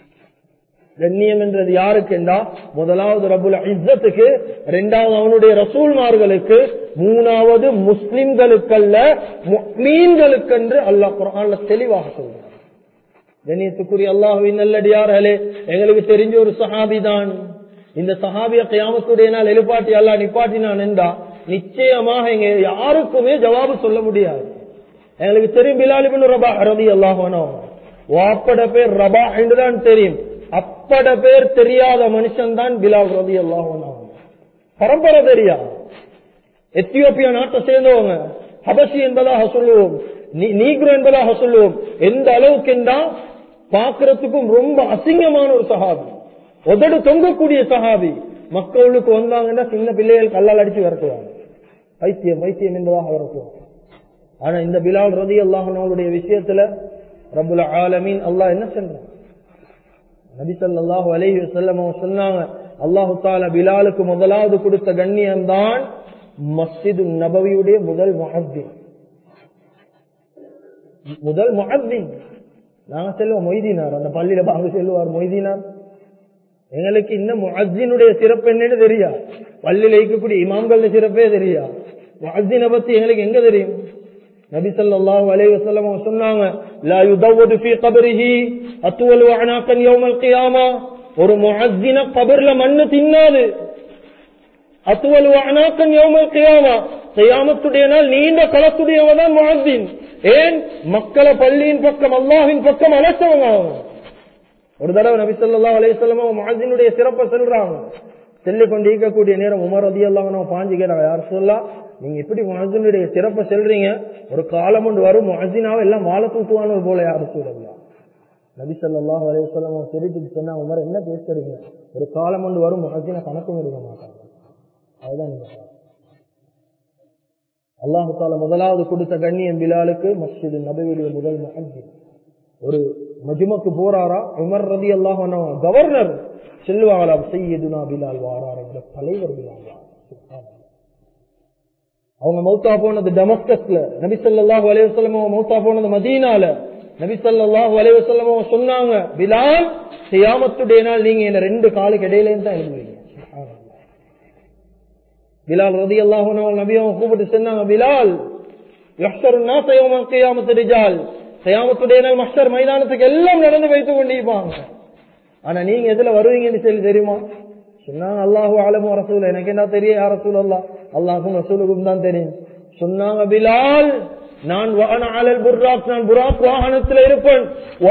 கண்ணியம் என்றது யாருக்கு என்றா, முதலாவது ரப்புல் இஸ்ஸத்துக்கு, 2வது அவனுடைய ரசூல்மார்களுக்கு, 3வது முஸ்லிம்களுக்கல்ல முஃமின்களுக்கு என்று அல்லாஹ் குர்ஆன்ல தெளிவாக சொல்றான். கண்ணியத்துக்குரிய அல்லாஹ்வின் நல்லடியார்களே, எங்களுக்கு தெரிஞ்ச ஒரு சஹாபி தான். இந்த சஹாபிய கியாமத்துடைய நாள் எழுப்பாட்டி அல்லாஹ் நிப்பாட்டினான் என்றா நிச்சயமாக எங்க யாருக்குமே ஜவாபு சொல்ல முடியாது. எங்களுக்கு தெரியும் பிலால் இப்னு ரபாஹ் ரலியல்லாஹு அன்ஹு, வாப்பட பேர் ரபாஹ் என்றுதான் தெரியும், அப்பட பேர் தெரியாத மனுஷன் தான் பிலால் ரலியல்லாஹு அன்ஹு. பரம்பரை தெரியா, எத்தியோப்பியா நாட்டை சேர்ந்தவங்க, ஹபஷி என்பதாக சொல்லுவோம், நீக்ரோ என்பதாக சொல்லுவோம். எந்த அளவுக்கு என்றா பாக்குறதுக்கும் ரொம்ப அசிங்கமான ஒரு சஹாபி, உதடு தொங்கக்கூடிய சஹாபி. மக்களுக்கு வந்தாங்கன்னா சின்ன பிள்ளைகள் கல்லால் அடிச்சு விரட்டுவாங்க, வைத்தியம் வைத்தியம் என்பதாக விரட்டுவாங்க. ஆனா இந்த பிலால் ரலியல்லாஹு அன்ஹுடைய விஷயத்துல ரப்புல் ஆலமீன் அல்லாஹ் என்ன சொல்றான்? நபி ஸல்லல்லாஹு அலைஹி வஸல்லம் சொன்னாங்க, அல்லாஹ் தஆலா பிலாலுக்கு முதலாவது கொடுத்த கண்ணியம் தான் மஸ்ஜிது நபவியுடைய முதல் முஅத்தின். முதல் முஅத்தின் நாங்க செல்வோம் மொய்தீனார், அந்த பள்ளியில பாங்க செல்வார் மொய்தீனார். எங்களுக்கு இன்னும் முஅத்தினுடைய சிறப்பு என்னன்னு தெரியா, பள்ளியில இருக்கக்கூடிய இமாம்களுடைய சிறப்பே தெரியா. முஅத்தினை பத்தி எங்களுக்கு எங்க தெரியும்? நபி ஸல்லல்லாஹு அலைஹி வஸல்லம் சொன்னாங்க, லா யுதவது ஃபீ கப்ரிஹி அத்வல் அனாகன் யௌமல் கியாமா. ஒரு முஅத்தின கபர்ல மண்ணு தின்னாது, அத்வலு அனாக்கன் யௌமல் கியாமா, கியாமத்துடைய நாள் நீண்ட களத்துடையவன் தான் முஅஸ்ஸின். ஏன்? மக்களை பள்ளியின் பக்கம் அல்லாஹ்வின் பக்கம் அழைச்சவங்க அவங்க. ஒரு தடவை நபி ஸல்லல்லாஹு அலைஹி வஸல்லம் முஅஸ்ஸினுடைய சிறப்பை சொல்றாங்க. சொல்லிக் கொண்டு இருக்கக்கூடிய நேரம் உமர் ரலியல்லாஹு அன்ஹு பாஞ்சு கேட்டாங்க, யா ரசூலல்லாஹ், நீங்க எப்படி முஅஸ்ஸினுடைய சிறப்பை சொல்றீங்க? ஒரு காலம் ஒன்று வரும் முஅஸ்ஸினாவை எல்லாம் வாழ தூக்குவானவர் போல யா ரசூலல்லாஹ். நபி ஸல்லல்லாஹு அலைஹி வஸல்லம் தெரிவித்து சொன்னா, உமர் என்ன பேசுறீங்க? ஒரு காலம் ஒன்று வரும் முஅஸ்ஸினை கணக்கு எடுக்க மாட்டாங்க. அதுதான் அல்லாஹு தஆலா முதலாவது கொடுத்த கண்ணியம் பிலாலுக்கு மஸ்ஜித் நபவியுடைய முதல் முஅஸ்ஸின். ஒரு மஜ்மக்கு போறாரா, உமர் ரலியல்லாஹு அன்ஹு கவர்னர் செல்வாங்களா, சையதுனா பிலால் வாரார் என்ற தலைவர் பிலால். அவங்க மௌத்தா போனது டமஸ்கஸ்ல, நபி ஸல்லல்லாஹு அலைஹி வஸல்லம் மௌத்தா போனது மதீனால. நபி ஸல்லல்லாஹு அலைஹி வஸல்லம் சொன்னாங்க, பிலால் கியாமத்துடைய நாள் நீங்க என்ன ரெண்டு காலுக்கு இடையில தான் எழுதுவீங்க. பிலால் ரலியல்லாஹு அன்ஹு நபியை கூப்பிட்டு சொன்னாங்க, பிலால் யஹ்ஷரு الناس يوم القيامة رجال, கியாமத்துடைய நாள் மஹ்ஷர் மைதானத்துக்கு எல்லாம் நடந்து வைத்துக் கொண்டிருப்பாங்க. ஆனா நீங்க எதுல வருவீங்கன்னு சொல்லி தெரியுமா? சொன்னாங்க, அல்லாஹு அலமு ரசூல், எனக்கு என்ன தெரியும் யா ரசூலல்லாஹ், அல்லாஹ்வும் ரசூலுக்கும் தான் தெரியும். சொன்னாங்க, பிலால் நான் நான் புராக் வாகனத்துல இருப்பேன்.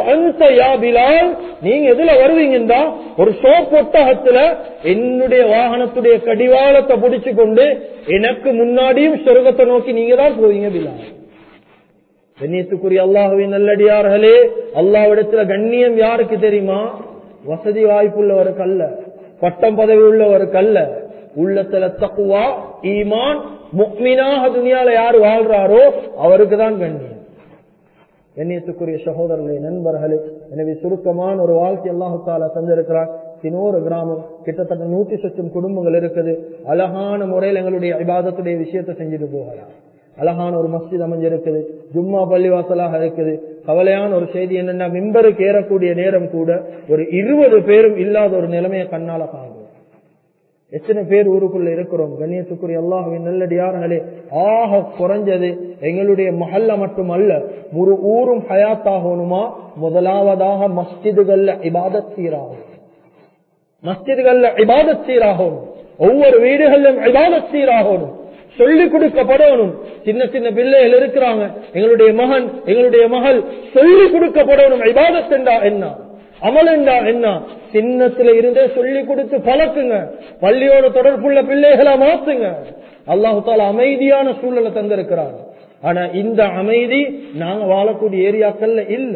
பிலால் நீங்க எதுல வருவீங்கடா? ஒரு சோப் ஒட்டகத்துல என்னுடைய வாகனத்துடைய கடிவாளத்தை பிடிச்சு கொண்டு எனக்கு முன்னாடியும் சொர்க்கத்தை நோக்கி நீங்க தான் போவீங்க பிலால். கண்ணியத்துக்குரிய அல்லாஹ்வின் நல்லடியார்களே, அல்லாஹ்விடத்துல கண்ணியம் யாருக்கு தெரியுமா? வசதி வாய்ப்புள்ளவருக்கு அல்ல, பட்டம் பதவி உள்ளவருக்கு அல்ல. உள்ளத்துல தக்வா, ஈமான், முஃமினாக துனியால யாரு வாழ்றாரோ அவருக்கு தான் கண்ணியம். கண்ணியத்துக்குரிய சகோதரர்களே, நண்பர்களே, எனவே சுருக்கமான ஒரு வாழ்க்கை அல்லாஹ் தஆலா தந்திருக்கிறார். இன்னொரு கிராமம், கிட்டத்தட்ட 100 குடும்பங்கள் இருக்குது. அழகான முறையில் எங்களுடைய இபாதத்துடைய விஷயத்தை செஞ்சுட்டு போகலாம். அழகான ஒரு மஸ்ஜித் அமைஞ்சிருக்குது, ஜும்மா பள்ளிவாசலாக இருக்குது. கவலையான ஒரு செய்தி என்னன்னா, மிம்பருக்கு ஏறக்கூடிய நேரம் கூட ஒரு 20 பேரும் இல்லாத ஒரு நிலைமையை கண்ணால காண்போம். எத்தனை பேர் ஊருக்குள்ள இருக்கிறோம்? கண்ணியத்துக்குரிய அல்லாஹ்வின் நல்லடியார்களே, ஆக குறைஞ்சது எங்களுடைய மஹல்ல மட்டும் அல்ல, ஒரு ஊரும் ஹயாத்தாகணுமா? முதலாவதாக மஸ்ஜிதுகள்ல இபாதத் சீராகும். மஸ்ஜிதுகள்ல இபாதத் சீராகணும். ஒவ்வொரு வீடுகளிலும் இபாதத் சீராகணும், சொல்லிக் கொடுக்கப்படணும். சின்ன சின்ன பிள்ளைகள் இருக்கிறாங்க, எங்களுடைய மகன் எங்களுடைய மகள் சொல்லிக் கொடுக்கப்படணும். இபாதத் என்றா என்ன, அமல் என்றா என்ன, சின்னத்துல இருந்தே சொல்லிக் கொடுத்து பழக்குங்க. பள்ளியோட தொடர்புள்ள பிள்ளைகளா மாத்துங்க. அல்லாஹு தஆலா அமைதியான சூழலை தந்திருக்கிறார். ஆனா இந்த அமைதி நாங்க வாழக்கூடிய ஏரியாக்கள்ல இல்ல.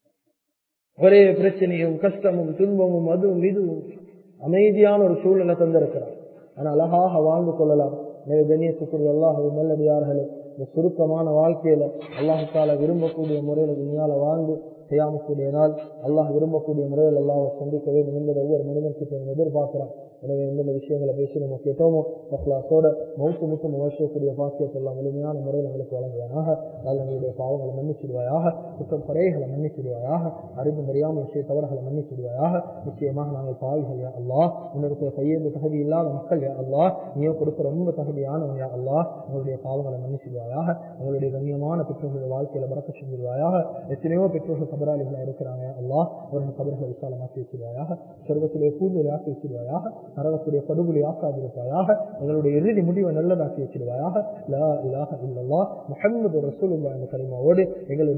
ஒரே பிரச்சனையும் கஷ்டமும் துன்பமும் அதுவும் இதுவும். அமைதியான ஒரு சூழலை தந்திருக்கிறார். ஆனா அழகாக வாழ்ந்து கொள்ளலாம். கண்ணியத்துக்குரிய அல்லாஹ்வின் நல்லடியார்களே, இந்த சுருக்கமான வாழ்க்கையில அல்லாஹ் தஆலா விரும்பக்கூடிய முறையில துனியால வாழ்ந்து கியாமத்துடைய நாள் அல்லாஹ் விரும்பக்கூடிய முறையில் அல்லாஹ்வை சந்திக்க வேண்டும் என்பதை ஒவ்வொரு மனிதன் கிட்ட எதிர்பார்க்கிறான். எனவே எந்தெந்த விஷயங்களை பேசி நம்ம கேட்டோமோ அஹ்லாஸோட மௌத்து முத்து முயற்சியக்கூடிய பாக்கியத்தை எல்லாம் முழுமையான முறையில் எங்களுக்கு வழங்குவாயாக. எங்களுடைய பாவங்களை மன்னிச்சிடுவாயாக, குற்றம் குறைகளை மன்னிச்சிடுவாயாக, அறிந்து தெரியாமல் விஷய தவறுகளை மன்னிச்சிடுவாயாக. நிச்சயமாக நாங்கள் பாவிகள் யா அல்லாஹ், உன்னிடத்தில் கையேந்து தகுதி இல்லாத மக்கள் யா அல்லாஹ், நீயோ கொடுக்க ரொம்ப தகுதியானவன் யா அல்லாஹ். உங்களுடைய பாவங்களை மன்னிச்சிடுவாயாக. உங்களுடைய கண்ணியமான பெற்றோர்களுடைய வாழ்க்கையில பறக்க செஞ்சிடுவாயாக. எத்தனையோ பெற்றோர்கள் கபராளிகளா இருக்கிறாங்க அல்லாஹ், அவர்கள் கபர்களை விசாலமாக்கி வச்சிருவாயாக. சொர்க்கத்திலே பூஜையை ஆக்கி வச்சிருவாயாக. நரகத்துடைய படுகொலை ஆக்காதிருப்பாயாக. எங்களுடைய இறுதி முடிவை நல்லதாக்கி வச்சிருவாயாக. லா இலாஹ இல்லல்லாஹ் முஹம்மது ரசூலுல்லாஹ் என்ற கலிமாவோடு எங்களுடைய